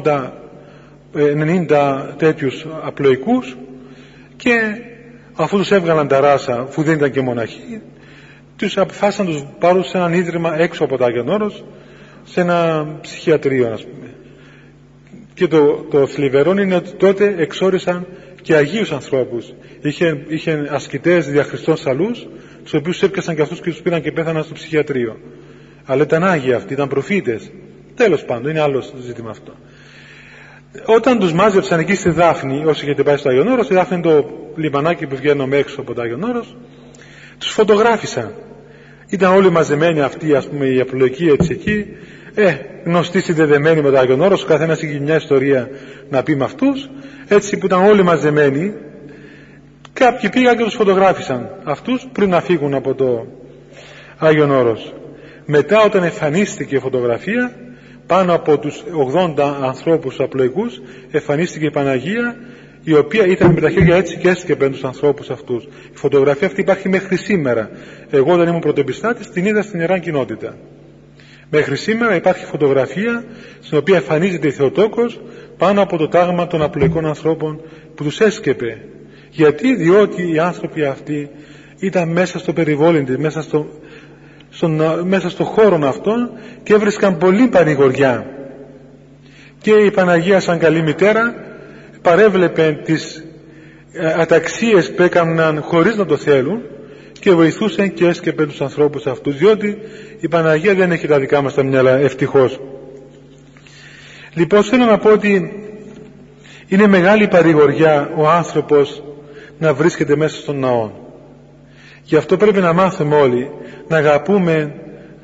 80-90 τέτοιους απλοϊκούς, και αφού τους έβγαλαν τα ράσα, αφού δεν ήταν και μοναχοί, τους αποφάσισαν να τους πάρουν σε έναν ίδρυμα έξω από το Άγιον Όρος, σε ένα ψυχιατρίο, ας πούμε. Και το θλιβερό είναι ότι τότε εξόρισαν και αγίους ανθρώπους. Είχε ασκητές δια Χριστών σαλούς, τους οποίους έπιασαν και αυτούς και τους πήραν και πέθαναν στο ψυχιατρίο. Αλλά ήταν άγιοι αυτοί, ήταν προφήτες. Τέλος πάντων, είναι άλλο ζήτημα αυτό. Όταν τους μάζεψαν εκεί στη Δάφνη, όσοι είχατε πάει στο Άγιον Όρος, η Δάφνη είναι το λιμανάκι που βγαίνουμε έξω από το Άγιον Όρος, τους φωτογράφησαν. Ήταν όλοι μαζεμένοι αυτοί, ας πούμε, οι απλοϊκοί έτσι εκεί, γνωστοί συνδεδεμένοι με το Άγιον Όρος, ο καθένας είχε μια ιστορία να πει με αυτούς, έτσι που ήταν όλοι μαζεμένοι. Κάποιοι πήγαν και τους φωτογράφησαν αυτούς πριν να φύγουν από το Άγιον Όρος. Μετά, όταν εμφανίστηκε η φωτογραφία, πάνω από τους 80 ανθρώπους απλοϊκούς, εμφανίστηκε η Παναγία, η οποία ήταν με τα χέρια έτσι και έσκεπε τους ανθρώπους αυτούς. Η φωτογραφία αυτή υπάρχει μέχρι σήμερα. Εγώ όταν ήμουν πρωτοεπιστάτης την είδα στην Ιερά Κοινότητα. Μέχρι σήμερα υπάρχει φωτογραφία στην οποία εμφανίζεται η Θεοτόκος πάνω από το τάγμα των απλοϊκών ανθρώπων που τους έσκεπε. Γιατί? Διότι οι άνθρωποι αυτοί ήταν μέσα στο περιβόλιν της, μέσα στο χώρο αυτόν, και έβρισκαν πολύ παρηγοριά. Και η Παναγία σαν καλή μητέρα παρέβλεπε τις αταξίες που έκαναν χωρίς να το θέλουν και βοηθούσε και έσκεπε τους ανθρώπους αυτούς, διότι η Παναγία δεν έχει τα δικά μας τα μυαλά, ευτυχώς. Λοιπόν, θέλω να πω ότι είναι μεγάλη παρηγοριά ο άνθρωπος να βρίσκεται μέσα στον ναό. Γι' αυτό πρέπει να μάθουμε όλοι να αγαπούμε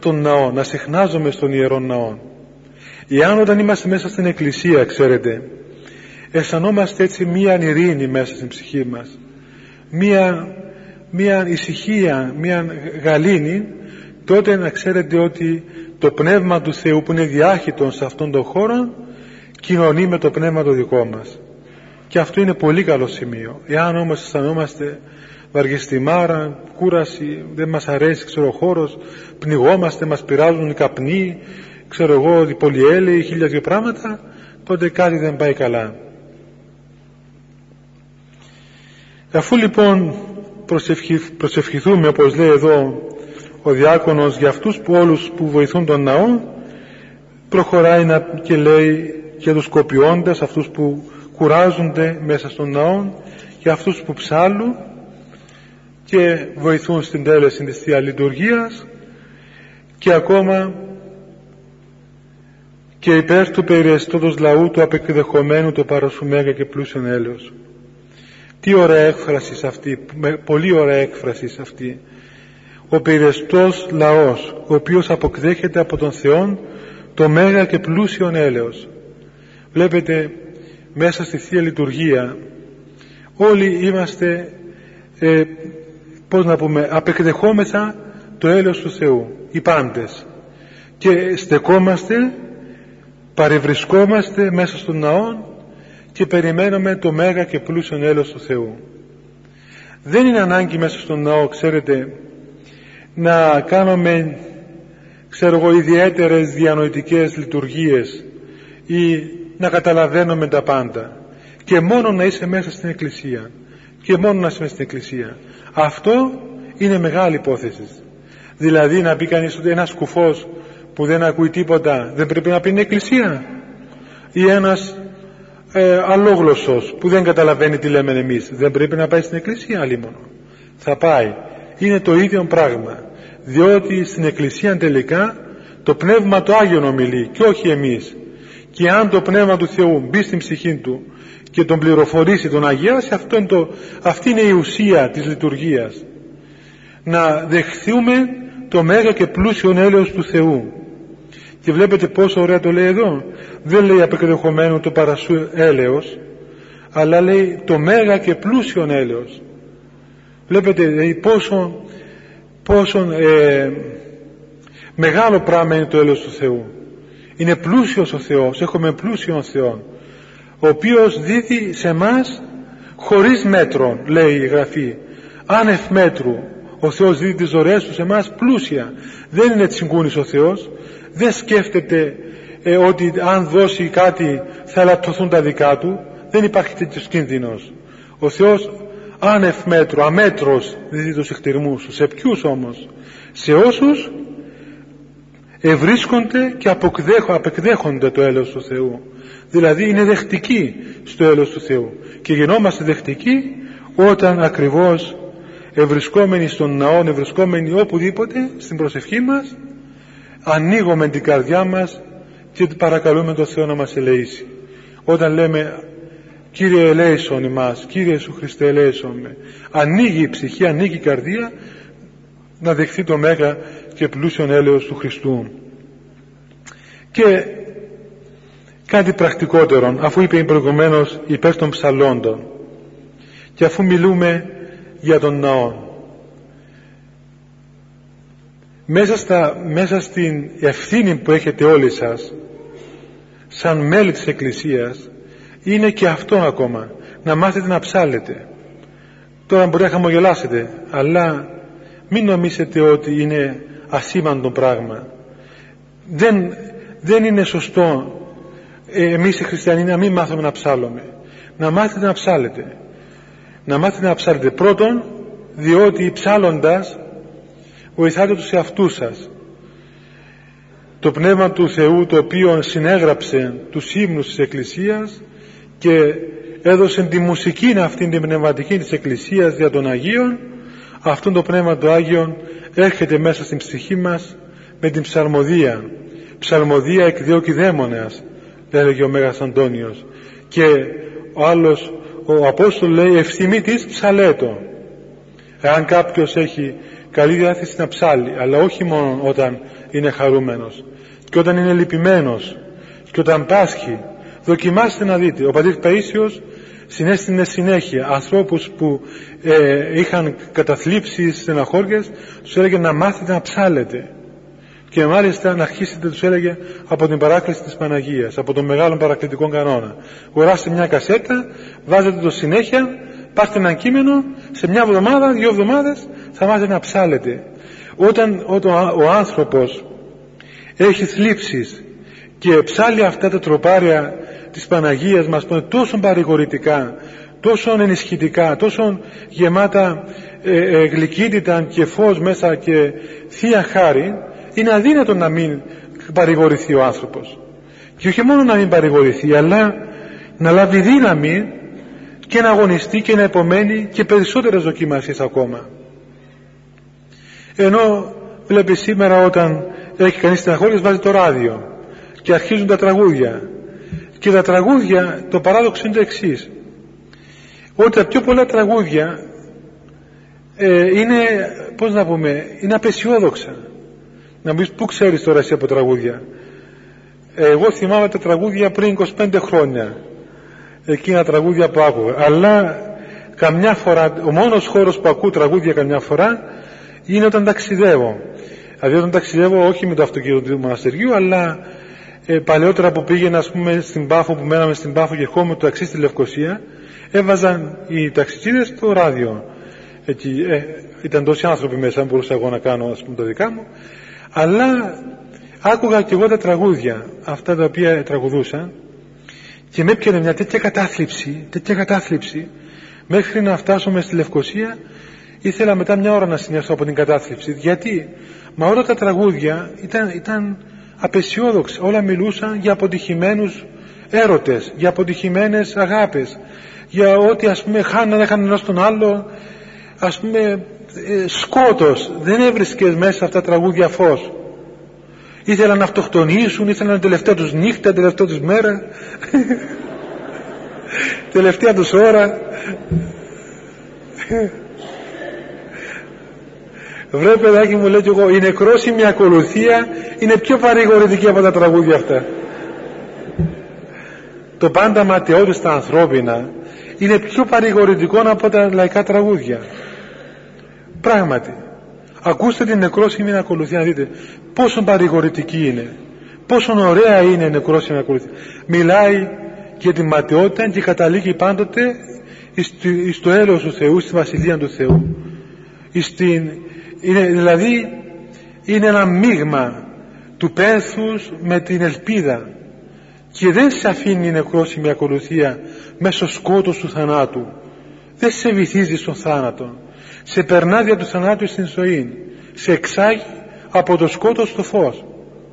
τον ναό, να συχνάζομαι στον Ιερό Ναό. Εάν όταν είμαστε μέσα στην Εκκλησία, ξέρετε, αισθανόμαστε έτσι μία ειρήνη μέσα στην ψυχή μας, μία ησυχία, μία γαλήνη, τότε να ξέρετε ότι το Πνεύμα του Θεού που είναι διάχυτον σε αυτόν τον χώρο κοινωνεί με το πνεύμα το δικό μας, και αυτό είναι πολύ καλό σημείο. Εάν όμως αισθανόμαστε βαργεστημάρα, κούραση, δεν μας αρέσει ο χώρος, πνιγόμαστε, μας πειράζουν οι καπνοί, οι πολυέλαιοι, 1002 πράγματα, τότε κάτι δεν πάει καλά. Αφού λοιπόν προσευχηθούμε, όπως λέει εδώ ο διάκονος, για αυτούς που όλους που βοηθούν τον ναό, προχωράει και λέει για τους κοπιώντες, αυτούς που κουράζονται μέσα στον ναό, για αυτούς που ψάλλουν και βοηθούν στην τέλεση της Θείας Λειτουργίας, και ακόμα και υπέρ του περιεστώτος λαού του απεκδεχομένου το παρασουμέγα και πλούσιον έλεος. Τι ωραία έκφραση αυτή, πολύ ωραία έκφραση αυτή. Ο περιεστός λαός, ο οποίος αποκδέχεται από τον Θεό το μέγα και πλούσιον έλεος. Βλέπετε, μέσα στη Θεία Λειτουργία όλοι είμαστε απεκδεχόμεθα το έλεος του Θεού, οι πάντες, και στεκόμαστε, παρευρισκόμαστε μέσα στον ναό και περιμένουμε το μέγα και πλούσιον έλεος του Θεού. Δεν είναι ανάγκη μέσα στον ναό, ξέρετε, να κάνουμε ιδιαίτερες διανοητικές λειτουργίες ή να καταλαβαίνουμε τα πάντα, και μόνο να είσαι μέσα στην Εκκλησία, και μόνο να είσαι μέσα στην Εκκλησία. Αυτό είναι μεγάλη υπόθεση. Δηλαδή να πει κανείς ότι ένας κουφός που δεν ακούει τίποτα δεν πρέπει να πει είναι Εκκλησία, ή ένας αλόγλωσσος που δεν καταλαβαίνει τι λέμε εμείς δεν πρέπει να πάει στην Εκκλησία? Αλλήμωνο θα πάει, είναι το ίδιο πράγμα, διότι στην Εκκλησία τελικά το Πνεύμα το Άγιον ομιλεί και όχι εμείς, και αν το Πνεύμα του Θεού μπει στην ψυχή του και τον πληροφορήσει, τον αγιάσει, αυτή είναι η ουσία της λειτουργίας, να δεχθούμε το μέγα και πλούσιον έλεος του Θεού. Και βλέπετε πόσο ωραία το λέει εδώ, δεν λέει απεκδεχομένου το παρασού έλεος, αλλά λέει το μέγα και πλούσιον έλεος. Βλέπετε δηλαδή πόσο μεγάλο πράγμα είναι το έλεος του Θεού. Είναι πλούσιος ο Θεός, έχουμε πλούσιον Θεό, ο οποίος δίδει σε μας χωρίς μέτρο, λέει η Γραφή, άνευ μέτρου. Ο Θεός δίδει τις δωρεές του σε εμάς πλούσια. Δεν είναι τσιγκούνης ο Θεός, δεν σκέφτεται ότι αν δώσει κάτι θα ελαττωθούν τα δικά του. Δεν υπάρχει τέτοιος κίνδυνος. Ο Θεός άνευ μέτρου, αμέτρος δίδει τους εκτιρμούς του. Σε ποιους όμως? Σε όσους ευρίσκονται και απεκδέχονται το έλεος του Θεού. Δηλαδή είναι δεχτικοί στο έλεος του Θεού, και γινόμαστε δεχτικοί όταν ακριβώς ευρισκόμενοι στον ναό, ευρισκόμενοι οπουδήποτε στην προσευχή μας, ανοίγουμε την καρδιά μας και παρακαλούμε τον Θεό να μας ελεήσει. Όταν λέμε Κύριε ελέησον ημάς, Κύριε Ιησού Χριστέ ελέησον με, ανοίγει η ψυχή, ανοίγει η καρδία να δεχθεί το μέγα και πλούσιον έλεος του Χριστού. Και κάτι πρακτικότερο, αφού είπε προηγουμένως υπέρ των ψαλόντων και αφού μιλούμε για τον ναό, μέσα στην ευθύνη που έχετε όλοι σας σαν μέλη της Εκκλησίας είναι και αυτό ακόμα, να μάθετε να ψάλετε. Τώρα μπορεί να χαμογελάσετε, αλλά μην νομίζετε ότι είναι ασήμαντο πράγμα. Δεν είναι σωστό εμείς οι χριστιανοί να μην μάθουμε να ψάλλουμε. Να μάθετε να ψάλετε. Να μάθετε να ψάλετε πρώτον, διότι ψάλλοντας βοηθάτε τους εαυτούς σας. Το Πνεύμα του Θεού, το οποίο συνέγραψε τους ύμνους της Εκκλησίας και έδωσε τη μουσική αυτήν την πνευματική της Εκκλησίας δια των Αγίων, αυτόν το Πνεύμα του Άγιον έρχεται μέσα στην ψυχή μας με την ψαλμοδία. Ψαλμοδία εκδιώκει δαίμονας, έλεγε ο Μέγας Αντώνιος. Και ο άλλος, ο Απόστολος λέει ευθυμή της ψαλέτο. Εάν κάποιος έχει καλή διάθεση να ψάλει, αλλά όχι μόνο όταν είναι χαρούμενος, και όταν είναι λυπημένος, και όταν πάσχει. Δοκιμάστε να δείτε. Ο πατήρ Παΐσιος συνέστηνε συνέχεια ανθρώπους που είχαν καταθλίψεις, στεναχώριες, τους έλεγε να μάθετε να ψάλετε, και μάλιστα να αρχίσετε, τους έλεγε, από την παράκληση της Παναγίας, από τον μεγάλο παρακλητικό κανόνα. Αγοράστε μια κασέτα, βάζετε το συνέχεια, πάρτε ένα κείμενο, σε μια εβδομάδα, 2 εβδομάδες θα μάθετε να ψάλετε. Όταν ο άνθρωπος έχει θλίψεις και ψάλει αυτά τα τροπάρια της Παναγίας μας που είναι τόσο παρηγορητικά, τόσο ενισχυτικά, τόσο γεμάτα γλυκύτητα και φως μέσα και θεία χάρη, είναι αδύνατο να μην παρηγορηθεί ο άνθρωπος. Και όχι μόνο να μην παρηγορηθεί, αλλά να λάβει δύναμη και να αγωνιστεί και να επομένει και περισσότερες δοκιμασίες ακόμα. Ενώ βλέπει σήμερα, όταν έχει κανείς στεναχώριες, βάζει το ράδιο και αρχίζουν τα τραγούδια, και τα τραγούδια, το παράδοξο είναι το εξής, ότι τα πιο πολλά τραγούδια είναι, πώς να πούμε, είναι απεσιόδοξα. Να μου πεις, πού ξέρεις τώρα εσύ από τραγούδια? Εγώ θυμάμαι τα τραγούδια πριν 25 χρόνια, εκείνα τραγούδια που άκουγα, αλλά καμιά φορά, ο μόνος χώρος που ακούω τραγούδια καμιά φορά είναι όταν ταξιδεύω. Δηλαδή όταν ταξιδεύω, όχι με το αυτοκίνητο του μοναστεριού, αλλά παλαιότερα που πήγαινα, ας πούμε, στην Πάφο, που μέναμε στην Πάφο και ερχόμουν το ταξί στη Λευκοσία, έβαζαν οι ταξιτζίδες το ράδιο. Εκεί ήταν τόσοι άνθρωποι μέσα, δεν μπορούσα εγώ να κάνω, ας πούμε, τα δικά μου, αλλά άκουγα και εγώ τα τραγούδια αυτά τα οποία τραγουδούσαν, και με έπιανε μια τέτοια κατάθλιψη, μέχρι να φτάσουμε στη Λευκοσία. Ήθελα μετά μια ώρα να συνέλθω από την κατάθλιψη. Γιατί? Μα όλα τα τραγούδια ήταν απεσιόδοξα. Όλα μιλούσαν για αποτυχημένους έρωτες, για αποτυχημένες αγάπες, για ότι, ας πούμε, έχανε ένας τον άλλο, ας πούμε, σκότος. Δεν έβρισκες μέσα σε αυτά τα τραγούδια φως. Ήθελαν να αυτοκτονήσουν, ήθελαν τελευταία τους νύχτα, τελευταία τους μέρα, τελευταία τους ώρα. Βρε παιδάκι μου, λέω κι εγώ, η νεκρόσιμη ακολουθία είναι πιο παρηγορητική από τα τραγούδια αυτά. Το πάντα ματαιώδες στα ανθρώπινα είναι πιο παρηγορητικό από τα λαϊκά τραγούδια. Πράγματι, ακούστε την νεκρόσιμη ακολουθία, να δείτε πόσο παρηγορητική είναι, πόσο ωραία είναι η νεκρόσιμη ακολουθία. Μιλάει για τη ματαιότητα και καταλήγει πάντοτε στο έλεος του Θεού, στη Βασιλεία του Θεού. Δηλαδή είναι ένα μείγμα του πένθους με την ελπίδα, και δεν σε αφήνει η νεκρόσιμη ακολουθία μέσω σκότους του θανάτου. Δεν σε βυθίζει στον θάνατο, σε περνά δια του θανάτου στην ζωή, σε εξάγει από το σκότος στο φως.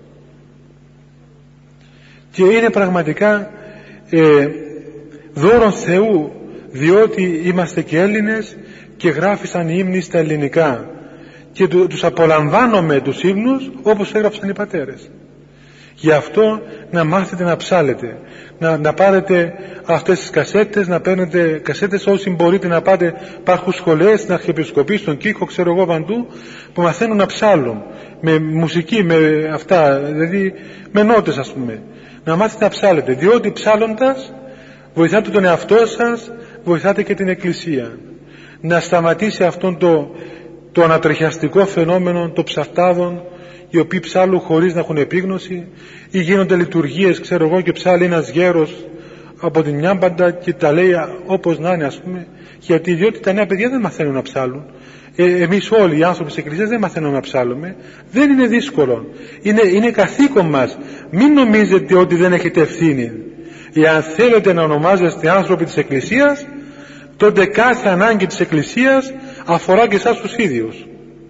Και είναι πραγματικά δώρον Θεού, διότι είμαστε και Έλληνες και γράφησαν οι ύμνοι στα ελληνικά, και τους απολαμβάνουμε τους ύμνους όπως έγραψαν οι πατέρες. Γι' αυτό να μάθετε να ψάλετε, να πάρετε αυτές τις κασέτες, να παίρνετε κασέτες όσοι μπορείτε να πάτε. Υπάρχουν σχολές στην Αρχιεπισκοπή, στον Κίκο, ξέρω εγώ, παντού, που μαθαίνουν να ψάλουν με μουσική, με αυτά, δηλαδή με νότες, ας πούμε. Να μάθετε να ψάλετε, διότι ψάλλοντας βοηθάτε τον εαυτό σας, βοηθάτε και την Εκκλησία. Να σταματήσει αυτόν το ανατριχιαστικό φαινόμενο των ψαρτάδων, οι οποίοι ψάλουν χωρίς να έχουν επίγνωση, ή γίνονται λειτουργίες, ξέρω εγώ, και ψάλει ένας γέρος από την μια μπάντα και τα λέει όπως να είναι, ας πούμε, διότι τα νέα παιδιά δεν μαθαίνουν να ψάλουν. Εμείς όλοι οι άνθρωποι της Εκκλησίας δεν μαθαίνουν να ψάλουμε. Δεν είναι δύσκολο, είναι καθήκον μας. Μην νομίζετε ότι δεν έχετε ευθύνη. Εάν θέλετε να ονομάζεστε άνθρωποι της Εκκλησίας, τότε κάθε ανάγκη της Εκκλησίας αφορά και εσάς τους ίδιους.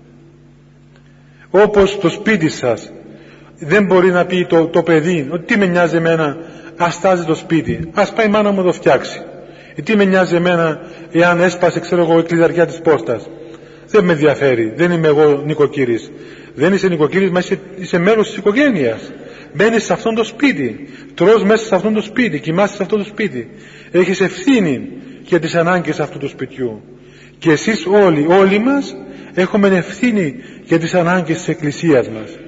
Όπως το σπίτι σας δεν μπορεί να πει το παιδί ότι τι με νοιάζει εμένα, ας στάζει το σπίτι, ας πάει η μάνα μου το φτιάξει. Τι με νοιάζει εμένα εάν έσπασε, ξέρω εγώ, η κλειδαριά της πόρτας, δεν με ενδιαφέρει, δεν είμαι εγώ νοικοκύρης. Δεν είσαι νοικοκύρης, μα είσαι μέλος της οικογένειας. Μπαίνεις σε αυτόν το σπίτι, τρως μέσα σε αυτόν το σπίτι, κοιμάσαι σε αυτόν το σπίτι, έχεις ευθύνη για τις ανάγκες αυτού του σπιτιού. Και εσείς όλοι μας έχουμε ευθύνη για τις ανάγκες της Εκκλησίας μας.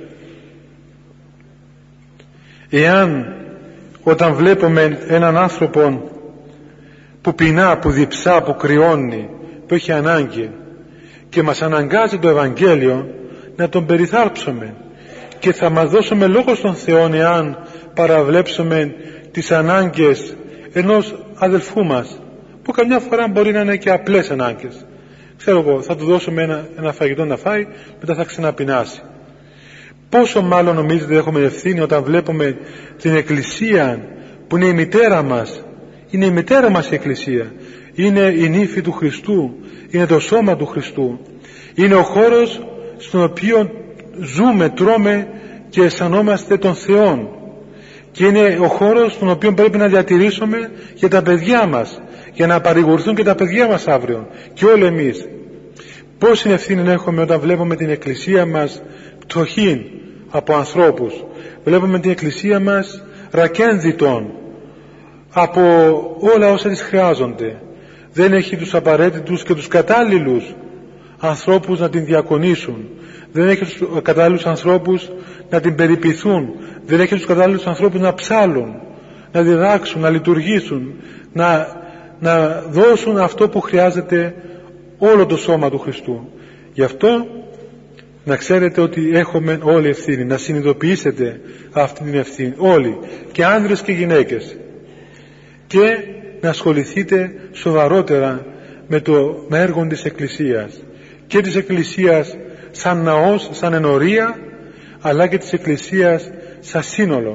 Εάν όταν βλέπουμε έναν άνθρωπο που πεινά, που διψά, που κρυώνει, που έχει ανάγκη και μας αναγκάζει το Ευαγγέλιο, να τον περιθάλψουμε, και θα μας δώσουμε λόγο στον Θεό εάν παραβλέψουμε τις ανάγκες ενός αδελφού μας, που καμιά φορά μπορεί να είναι και απλές ανάγκες. Ξέρω εγώ, θα του δώσουμε ένα φαγητό να φάει, μετά θα ξαναπεινάσει. Πόσο μάλλον νομίζετε έχουμε ευθύνη όταν βλέπουμε την Εκκλησία που είναι η μητέρα μας, είναι η μητέρα μας η Εκκλησία, είναι η νύφη του Χριστού, είναι το σώμα του Χριστού, είναι ο χώρος στον οποίο ζούμε, τρώμε και αισθανόμαστε τον Θεόν, και είναι ο χώρος στον οποίο πρέπει να διατηρήσουμε για τα παιδιά μας, για να παρηγορηθούν και τα παιδιά μας αύριο και όλοι εμείς. Πόση ευθύνη έχουμε όταν βλέπουμε την Εκκλησία μας πτωχή από ανθρώπους, βλέπουμε την Εκκλησία μας ρακένδυτον από όλα όσα της χρειάζονται, δεν έχει τους απαραίτητους και τους κατάλληλους ανθρώπους να την διακονήσουν, δεν έχει τους κατάλληλους ανθρώπους να την περιποιηθούν, δεν έχει τους κατάλληλους ανθρώπους να ψάλουν, να διδάξουν, να λειτουργήσουν, να δώσουν αυτό που χρειάζεται όλο το σώμα του Χριστού. Γι' αυτό να ξέρετε ότι έχουμε όλη ευθύνη, να συνειδητοποιήσετε αυτή την ευθύνη όλοι, και άνδρες και γυναίκες, και να ασχοληθείτε σοβαρότερα με το έργο της Εκκλησίας, και της Εκκλησίας σαν ναός, σαν ενορία, αλλά και της Εκκλησίας σαν σύνολο,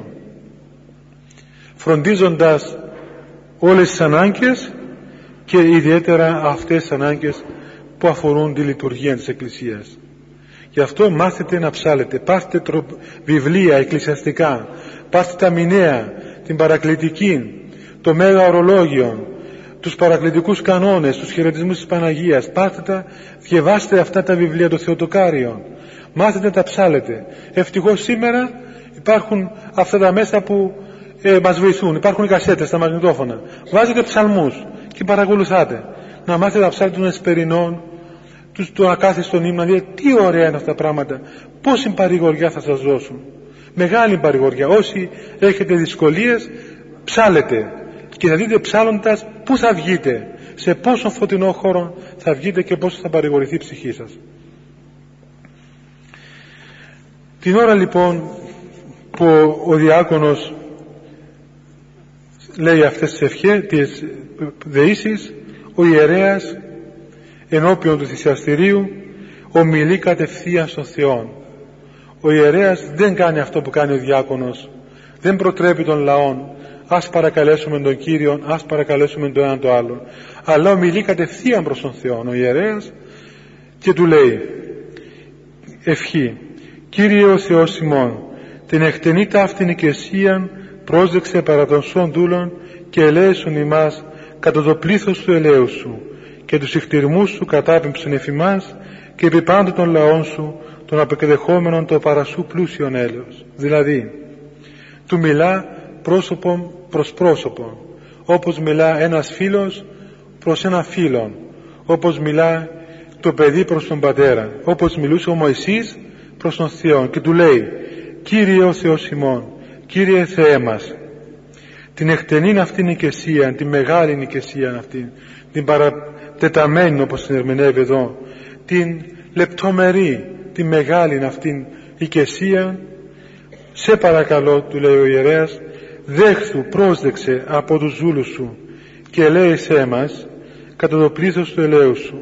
φροντίζοντας όλες τις ανάγκες και ιδιαίτερα αυτές τις ανάγκες που αφορούν τη λειτουργία της Εκκλησίας. Γι' αυτό μάθετε να ψάλετε, πάρτε βιβλία εκκλησιαστικά, πάρτε τα μηνέα, την παρακλητική, το Μέγα Ορολόγιο, τους παρακλητικούς κανόνες, τους χαιρετισμούς της Παναγίας, πάρτε τα, διαβάστε αυτά τα βιβλία, το Θεοτοκάριο, μάθετε να τα ψάλετε. Ευτυχώς σήμερα υπάρχουν αυτά τα μέσα που μας βοηθούν, υπάρχουν οι κασέτες, τα μαγνητόφωνα, βάζετε ψαλμούς και παρακολουθάτε, να μάθετε να ψάλετε των Εσπερινών, το ακάθιστον ύμνο, δηλαδή τι ωραία είναι αυτά τα πράγματα, πόση παρηγοριά θα σας δώσουν, μεγάλη παρηγοριά. Όσοι έχετε δυσκολίες, ψάλετε και θα δείτε ψάλλοντας πού θα βγείτε, σε πόσο φωτεινό χώρο θα βγείτε και πόσο θα παρηγορηθεί η ψυχή σας. Την ώρα λοιπόν που ο διάκονος λέει αυτές τις ευχές, τις δεήσεις, ο ιερέας ενώπιον του θυσιαστηρίου ομιλεί κατευθείαν στον Θεό. Ο ιερέας δεν κάνει αυτό που κάνει ο διάκονος, δεν προτρέπει τον λαό, ας παρακαλέσουμε τον Κύριο, ας παρακαλέσουμε το ένα το άλλο, αλλά ομιλεί κατευθείαν προς τον Θεό ο ιερέας και του λέει ευχή: Κύριε ο Θεός ημών, την εκτενή ταύτην οικεσίαν πρόσδεξε παρά των σών δούλων και ελέησον ημάς κατά το πλήθος του ελέους σου, και τους ηχτηρμούς σου κατάπεμψον εφ' ημάς και επί πάντων των λαών σου των απεκδεχόμενων το παρασού πλούσιον έλεος. Δηλαδή του μιλά πρόσωπον προς πρόσωπον, όπως μιλά ένας φίλος προς ένα φίλον, όπως μιλά το παιδί προς τον πατέρα, όπως μιλούσε ο Μωυσής προς τον Θεό και του λέει: Κύριε ο Θεός ημών, Κύριε Θεέ μας, την εκτενήν αυτήν οικεσία, την μεγάλη οικεσία αυτή, την παρατεταμένη όπως την ερμηνεύει εδώ, την λεπτομερή, την μεγάλη αυτήν οικεσία, σε παρακαλώ, του λέει ο ιερέας, δέχθου, πρόσδεξε από τους δούλους σου και ελέησέ μας κατά το πλήθος του ελέους σου.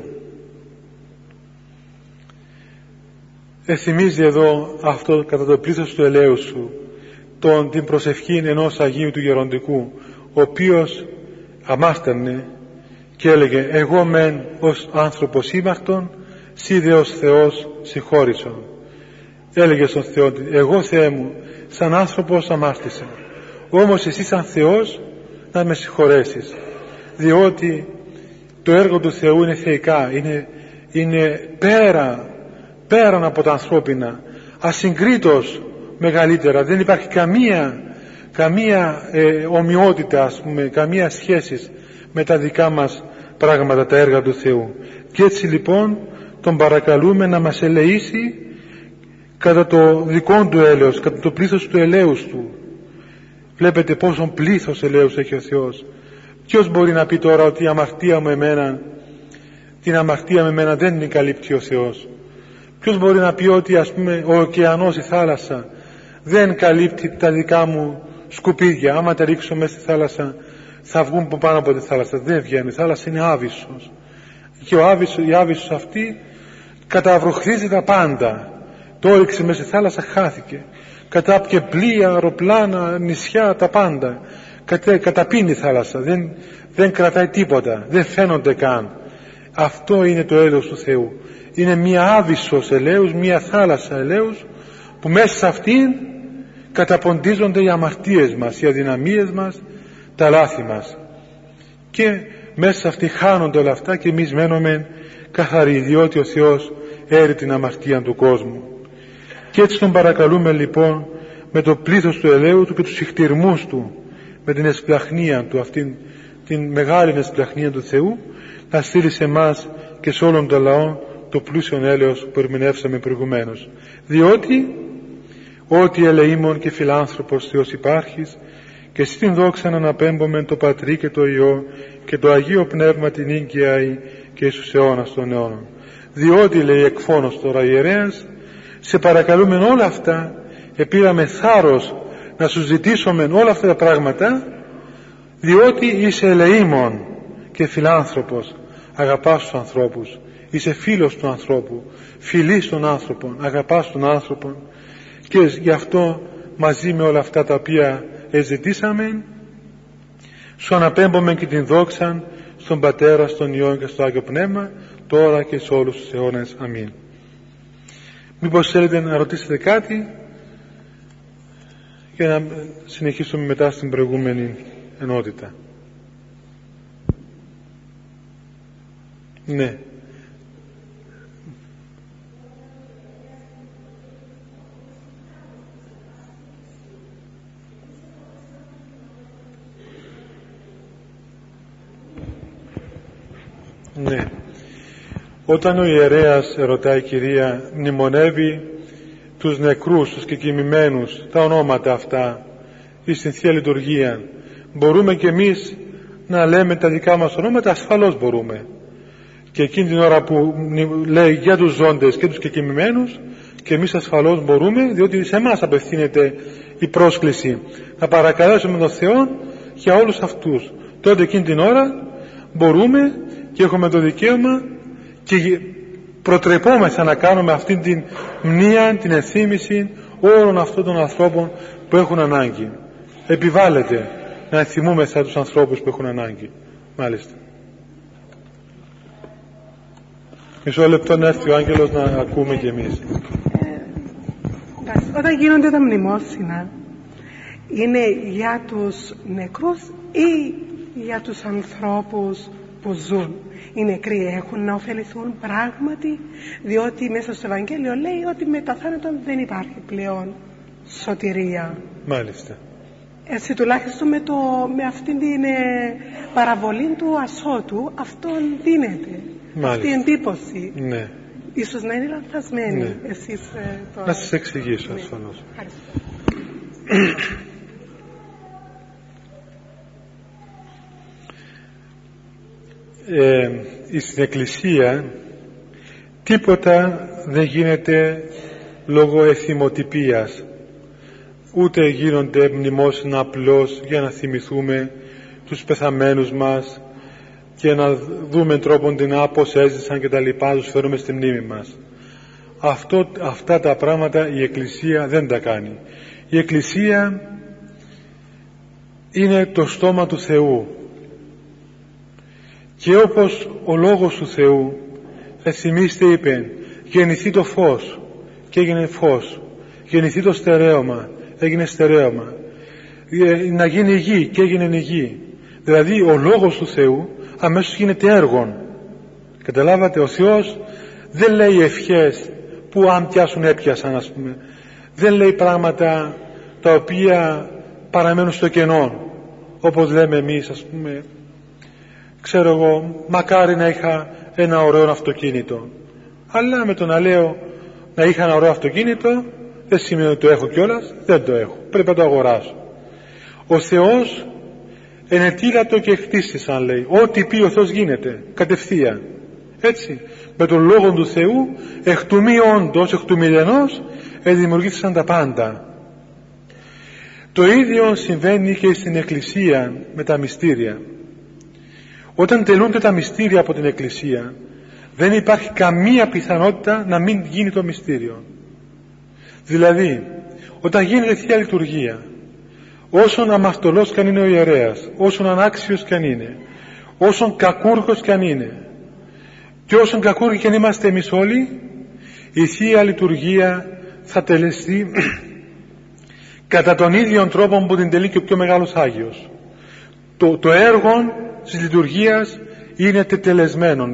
Θυμίζει εδώ αυτό, κατά το πλήθος του ελέους σου, την προσευχή ενός Αγίου του Γεροντικού, ο οποίος αμάρτανε και έλεγε: εγώ μεν ως άνθρωπος ήμαρτον, σύ δε ως Θεός συγχώρησον. Έλεγε στον Θεό: εγώ Θεέ μου σαν άνθρωπος αμάρτησα, όμως εσύ σαν Θεός να με συγχωρέσεις, διότι το έργο του Θεού είναι θεϊκά, είναι πέραν από τα ανθρώπινα, ασυγκρίτως μεγαλύτερα. Δεν υπάρχει καμία ομοιότητα, ας πούμε, καμία σχέση με τα δικά μας πράγματα, τα έργα του Θεού. Και έτσι λοιπόν τον παρακαλούμε να μας ελεήσει κατά το δικό του έλεος, κατά το πλήθος του ελέους του. Βλέπετε πόσο πλήθος ελέους έχει ο Θεός. Ποιος μπορεί να πει τώρα ότι η αμαρτία μου εμένα, την αμαρτία με εμένα δεν την καλύπτει ο Θεός? Ποιος μπορεί να πει ότι, ας πούμε, ο ωκεανός, η θάλασσα δεν καλύπτει τα δικά μου σκουπίδια? Άμα τα ρίξω μέσα στη θάλασσα θα βγουν από πάνω από τη θάλασσα. Δεν βγαίνει. Η θάλασσα είναι άβυσσος και η άβυσσος αυτή καταβροχθίζει τα πάντα. Το όριξε μέσα στη θάλασσα, χάθηκε. Κατάπιε πλοία, αεροπλάνα, νησιά, τα πάντα. Καταπίνει η θάλασσα, δεν κρατάει τίποτα, δεν φαίνονται καν. Αυτό είναι το έλεος του Θεού. Είναι μία άβυσσος ελέους, μία θάλασσα ελέους, που μέσα σε αυτήν καταποντίζονται οι αμαρτίες μας, οι αδυναμίες μας, τα λάθη μας, και μέσα σε αυτή χάνονται όλα αυτά και εμείς μένουμε καθαροί, διότι ο Θεός έρει την αμαρτία του κόσμου. Και έτσι τον παρακαλούμε λοιπόν με το πλήθος του ελαίου του και τους συχτηρμούς του, με την εσπλαχνία του, αυτήν την μεγάλη εσπλαχνία του Θεού, να στείλει σε εμάς και σε όλον τον λαό το πλούσιον έλεος που ερμηνεύσαμε προηγουμένως. Διότι ότι ελεήμων και φιλάνθρωπος Θεός υπάρχεις, και εσύ την δόξα να αναπέμπομεν το Πατρί και το Υιό και το Αγίο Πνεύμα την ίγκαιαη και εις τους αιώνας των αιώνων. Διότι, λέει εκφώνος τώρα ιερέας, σε παρακαλούμε όλα αυτά, επήραμε θάρρος να σου ζητήσουμε όλα αυτά τα πράγματα, διότι είσαι ελεήμων και φιλάνθρωπος, αγαπάς τους ανθρώπους, είσαι φίλος του ανθρώπου, φιλής των άνθρωπων, αγαπάς τον άνθρωπο, και γι' αυτό μαζί με όλα αυτά τα οποία ζητήσαμε σου αναπέμπουμε και την δόξα στον Πατέρα, στον Υιό και στο Άγιο Πνεύμα, τώρα και σε όλους τους αιώνες. Αμήν. Μήπως θέλετε να ρωτήσετε κάτι για να συνεχίσουμε μετά στην προηγούμενη ενότητα? Ναι. Ναι. Όταν ο ιερέας, ρωτάει η κυρία, μνημονεύει τους νεκρούς, τους κεκοιμημένους, τα ονόματα αυτά ή στην Θεία Λειτουργία, μπορούμε και εμείς να λέμε τα δικά μας ονόματα? Ασφαλώς μπορούμε. Και εκείνη την ώρα που λέει για τους ζώντες και τους κεκοιμημένους, και εμείς ασφαλώς μπορούμε, διότι σε εμάς απευθύνεται η πρόσκληση να παρακαλέσουμε τον Θεό για όλους αυτούς. Τότε εκείνη την ώρα μπορούμε και έχουμε το δικαίωμα και προτρεπόμεθα να κάνουμε αυτή την μνήα, την ενθύμηση όλων αυτών των ανθρώπων που έχουν ανάγκη. Επιβάλλεται να ενθυμούμεθα τους ανθρώπους που έχουν ανάγκη. Μάλιστα. Μισό λεπτό να έρθει ο άγγελος να ακούμε κι εμείς. Όταν γίνονται τα μνημόσυνα, είναι για τους νεκρούς ή για τους ανθρώπους που ζουν? Οι νεκροί έχουν να ωφεληθούν πράγματι, διότι μέσα στο Ευαγγέλιο λέει ότι με τα θάνατο δεν υπάρχει πλέον σωτηρία. Μάλιστα. Έτσι τουλάχιστον με αυτήν την παραβολή του ασώτου αυτόν δίνεται. Μάλιστα. Αυτή η εντύπωση. Ναι. Ίσως να είναι λανθασμένη. Ναι. Εσείς, να σας εξηγήσω ασφαλώς. Στην Εκκλησία τίποτα δεν γίνεται λόγω εθιμοτυπίας, ούτε γίνονται μνημόσυνα απλώς για να θυμηθούμε τους πεθαμένους μας και να δούμε τρόπον την πώς έζησαν και τα λοιπά, τους φέρουμε στη μνήμη μας. Αυτά τα πράγματα η Εκκλησία δεν τα κάνει. Η Εκκλησία είναι το στόμα του Θεού, και όπως ο Λόγος του Θεού, θα θυμίστε, είπε, γεννηθεί το φως και έγινε φως, γεννηθεί το στερέωμα, έγινε στερέωμα, να γίνει η γη και έγινε η γη. Δηλαδή ο Λόγος του Θεού αμέσως γίνεται έργον. Καταλάβατε, ο Θεός δεν λέει ευχές που αν πιάσουν έπιασαν, ας πούμε. Δεν λέει πράγματα τα οποία παραμένουν στο κενό, όπως λέμε εμείς, ας πούμε, ξέρω εγώ, μακάρι να είχα ένα ωραίο αυτοκίνητο. Αλλά με το να λέω να είχα ένα ωραίο αυτοκίνητο δεν σημαίνει ότι το έχω κιόλας, δεν το έχω, πρέπει να το αγοράσω. Ο Θεός ενετήλατο και χτίστησαν, λέει, ό,τι πει ο Θεός γίνεται κατευθείαν, έτσι, με τον λόγο του Θεού εκ του μη όντως, εκ του μηδενός δημιουργήθησαν τα πάντα. Το ίδιο συμβαίνει και στην Εκκλησία με τα μυστήρια. Όταν τελούνται τα μυστήρια από την Εκκλησία, δεν υπάρχει καμία πιθανότητα να μην γίνει το μυστήριο. Δηλαδή, όταν γίνεται Θεία Λειτουργία, όσον αμαρτωλός κι αν είναι ο ιερέας, όσον ανάξιος κι αν είναι, όσον κακούργος κι αν είναι, και όσον κακούργοι κι αν είμαστε εμείς όλοι, η Θεία Λειτουργία θα τελεστεί κατά τον ίδιο τρόπο που την τελεί και ο πιο μεγάλος Άγιος. Το έργο της λειτουργίας είναι τετελεσμένο,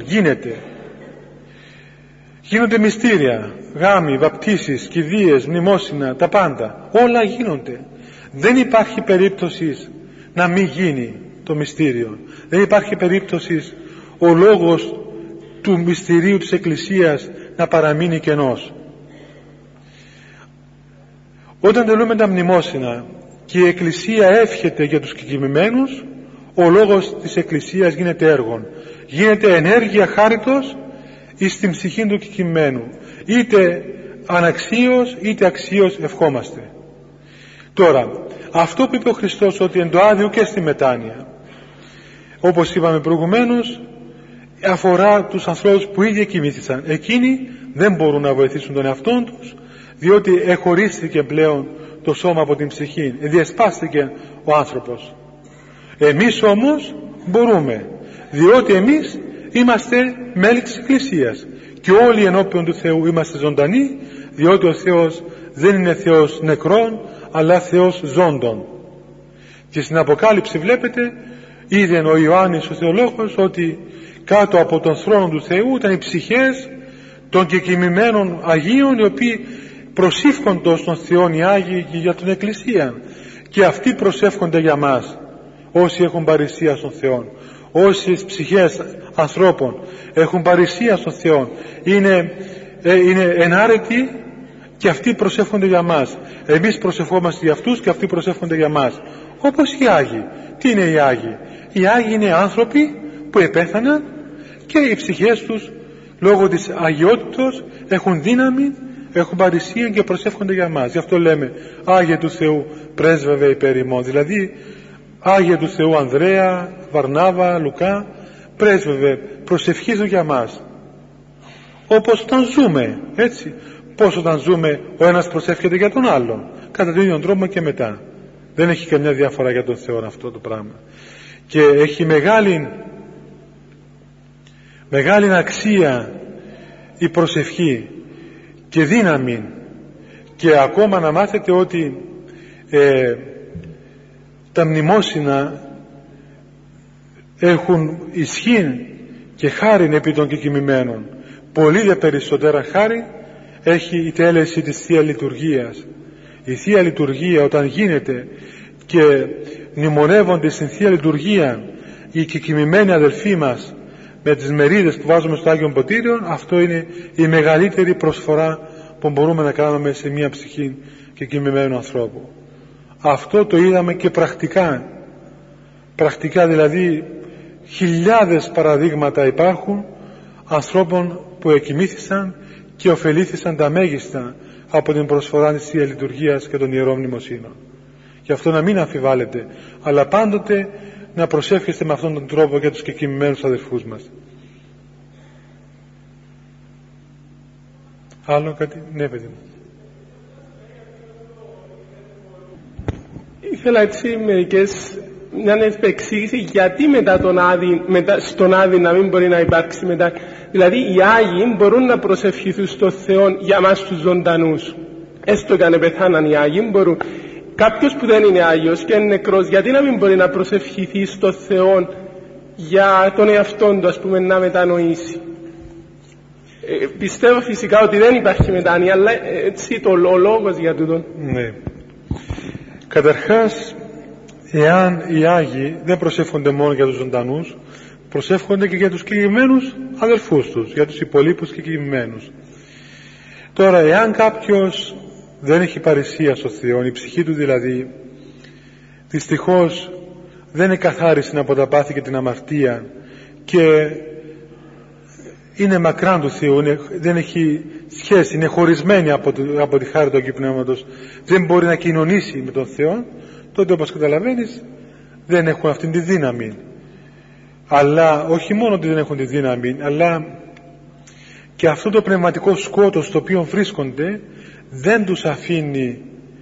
γίνονται μυστήρια, γάμοι, βαπτίσεις, κηδείες, μνημόσυνα, τα πάντα, όλα γίνονται. Δεν υπάρχει περίπτωση να μην γίνει το μυστήριο, δεν υπάρχει περίπτωση ο λόγος του μυστηρίου της Εκκλησίας να παραμείνει κενός. Όταν τελούμε τα μνημόσυνα και η Εκκλησία εύχεται για τους κεκοιμημένους, ο λόγος της Εκκλησίας γίνεται έργον, γίνεται ενέργεια χάριτος εις την ψυχή του κεκοιμημένου, είτε αναξίως είτε αξίως ευχόμαστε. Τώρα, αυτό που είπε ο Χριστός ότι εν το άδειο και στη μετάνοια, όπως είπαμε προηγουμένως, αφορά τους ανθρώπους που ήδη εκοιμήθησαν. Εκείνοι δεν μπορούν να βοηθήσουν τον εαυτόν τους, διότι εχωρίστηκε πλέον το σώμα από την ψυχή, διασπάστηκε ο άνθρωπος. Εμείς όμως μπορούμε, διότι εμείς είμαστε μέλη της Εκκλησίας και όλοι ενώπιον του Θεού είμαστε ζωντανοί, διότι ο Θεός δεν είναι Θεός νεκρών αλλά Θεός ζώντων. Και στην Αποκάλυψη βλέπετε, είδε ο Ιωάννης ο θεολόγος ότι κάτω από τον θρόνο του Θεού ήταν οι ψυχές των κεκοιμημένων Αγίων, οι οποίοι προσεύχονται στον Θεόν οι Άγιοι και για την Εκκλησία, και αυτοί προσεύχονται για μας όσοι έχουν παρησία στον Θεό. Όσες ψυχές ανθρώπων έχουν παρησία στον Θεό είναι ενάρετοι και αυτοί προσεύχονται για μας. Εμείς προσευχόμαστε για αυτούς και αυτοί προσεύχονται για μας. Όπως οι Άγιοι. Τι είναι οι Άγιοι? Οι Άγιοι είναι άνθρωποι που επέθαναν και οι ψυχές τους λόγω της αγιότητος έχουν δύναμη, έχουν παρησία και προσεύχονται για μας. Γι' αυτό λέμε Άγιε του Θεού πρέσβευε υπέρ ημών. Δηλαδή Άγιε του Θεού Ανδρέα, Βαρνάβα, Λουκά, πρέσβευε, προσευχίζουν για μας. Όπως όταν ζούμε, έτσι. Πώς όταν ζούμε ο ένας προσεύχεται για τον άλλον, κατά τον ίδιο τρόπο και μετά. Δεν έχει καμιά διαφορά για τον Θεό αυτό το πράγμα. Και έχει μεγάλη αξία η προσευχή και δύναμη. Και ακόμα να μάθετε ότι τα μνημόσυνα έχουν ισχύ και χάριν επί των κεκοιμημένων. Πολύ δε περισσότερα χάρη έχει η τέλεση της Θεία Λειτουργίας. Η Θεία Λειτουργία όταν γίνεται και μνημονεύονται στην Θεία Λειτουργία οι κεκοιμημένοι αδελφοί μας με τις μερίδες που βάζουμε στο Άγιον Ποτήριο, αυτό είναι η μεγαλύτερη προσφορά που μπορούμε να κάνουμε σε μια ψυχή κεκοιμημένου ανθρώπου. Αυτό το είδαμε και πρακτικά δηλαδή χιλιάδες παραδείγματα υπάρχουν ανθρώπων που εκοιμήθησαν και ωφελήθησαν τα μέγιστα από την προσφορά της Θείας Λειτουργίας και των Ιερών Μνημοσύνων. Γι' αυτό να μην αμφιβάλλετε, αλλά πάντοτε να προσεύχεστε με αυτόν τον τρόπο για τους κεκοιμημένους αδελφούς μας. Άλλο κάτι? Ναι, παιδί μου. Ήθελα έτσι μια επεξήγηση γιατί στον Άδη να μην μπορεί να υπάρξει μετά. Δηλαδή οι Άγιοι μπορούν να προσευχηθούν στο Θεό για μας τους ζωντανούς. Έστω και αν πεθάναν οι Άγιοι μπορούν. Κάποιος που δεν είναι Άγιος και είναι νεκρός, γιατί να μην μπορεί να προσευχηθεί στο Θεό για τον εαυτόν του, ας πούμε, να μετανοήσει? Πιστεύω φυσικά ότι δεν υπάρχει μετάνοια, αλλά έτσι ο λόγος για τούτο. Ναι. Καταρχάς, εάν οι Άγιοι δεν προσεύχονται μόνο για τους ζωντανούς, προσεύχονται και για τους κεκοιμημένους αδελφούς τους, για τους υπολείπους κεκοιμημένους. Τώρα, εάν κάποιος δεν έχει παρησία στο Θεό, η ψυχή του δηλαδή δυστυχώς δεν είναι καθάριστη από τα πάθη και την αμαρτία και είναι μακράν του Θεού, δεν έχει σχέση, είναι χωρισμένη από τη χάρη του Αγίου Πνεύματος, δεν μπορεί να κοινωνήσει με τον Θεό, τότε όπως καταλαβαίνεις δεν έχουν αυτήν τη δύναμη. Αλλά όχι μόνο ότι δεν έχουν τη δύναμη, αλλά και αυτό το πνευματικό σκότος στο οποίο βρίσκονται δεν τους αφήνει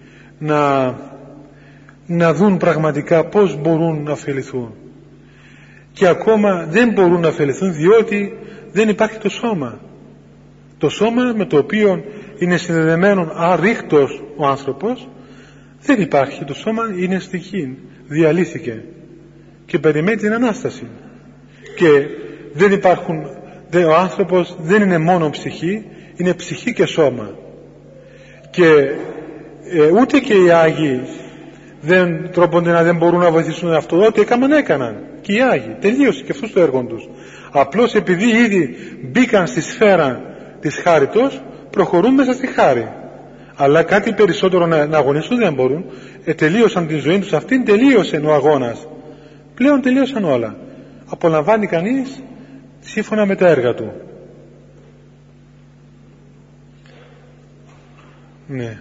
να δουν πραγματικά πώς μπορούν να ωφεληθούν. Και ακόμα δεν μπορούν να ωφεληθούν διότι δεν υπάρχει το σώμα. Το σώμα με το οποίο είναι συνδεδεμένο αρρήχτος ο άνθρωπος δεν υπάρχει. Το σώμα είναι στη γη, διαλύθηκε και περιμένει την Ανάσταση. Και δεν υπάρχουν, ο άνθρωπος δεν είναι μόνο ψυχή, είναι ψυχή και σώμα. Και ούτε και οι Άγιοι δεν τρόπονται να δεν μπορούν να βοηθήσουν αυτό. Ό,τι έκαναν και οι Άγιοι, τελείωσε και αυτούς το έργο τους. Απλώς επειδή ήδη μπήκαν στη σφαίρα της χάριτος, προχωρούν μέσα στη χάρη. Αλλά κάτι περισσότερο να αγωνιστούν δεν μπορούν. Τελείωσαν τη ζωή τους αυτήν, τελείωσε ο αγώνας. Πλέον τελείωσαν όλα. Απολαμβάνει κανείς σύμφωνα με τα έργα του. Ναι.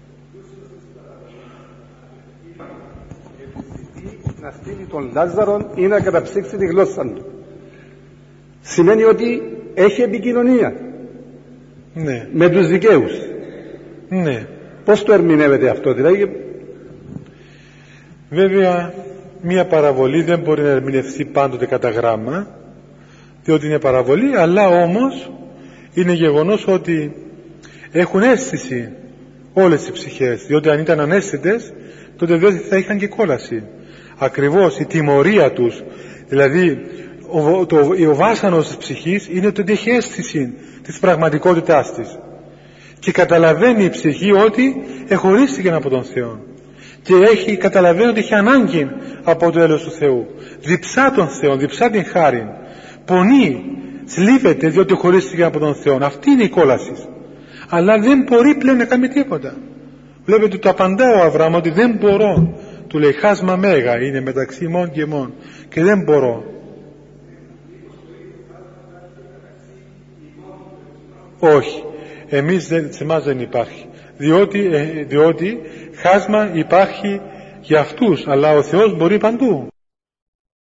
Να στείλει τον Λάζαρο ή να καταψύξει τη γλώσσα του. Σημαίνει ότι έχει επικοινωνία. Ναι. Με τους δικαίους. Ναι. Πώς το ερμηνεύεται αυτό, δηλαδή? Βέβαια μία παραβολή δεν μπορεί να ερμηνευθεί πάντοτε κατά γράμμα, διότι είναι παραβολή, αλλά όμως είναι γεγονός ότι έχουν αίσθηση όλες οι ψυχές, διότι αν ήταν αναίσθητες τότε δεν θα είχαν και κόλαση. Ακριβώς η τιμωρία τους, δηλαδή ο βάσανος της ψυχής είναι ότι έχει αίσθηση της πραγματικότητάς της και καταλαβαίνει η ψυχή ότι εχωρίστηκε από τον Θεό και καταλαβαίνει ότι έχει ανάγκη από το έλεος του Θεού, διψά τον Θεό, διψά την χάρη, πονεί, θλίβεται διότι χωρίστηκε από τον Θεό. Αυτή είναι η κόλαση, αλλά δεν μπορεί πλέον να κάνει τίποτα. Βλέπετε, το απαντά ο Αβραάμ ότι δεν μπορώ, του λέει, χάσμα μέγα είναι μεταξύ ημών και ημών και δεν μπορώ. Όχι, σε εμάς δεν υπάρχει, διότι χάσμα υπάρχει για αυτούς, αλλά ο Θεός μπορεί παντού.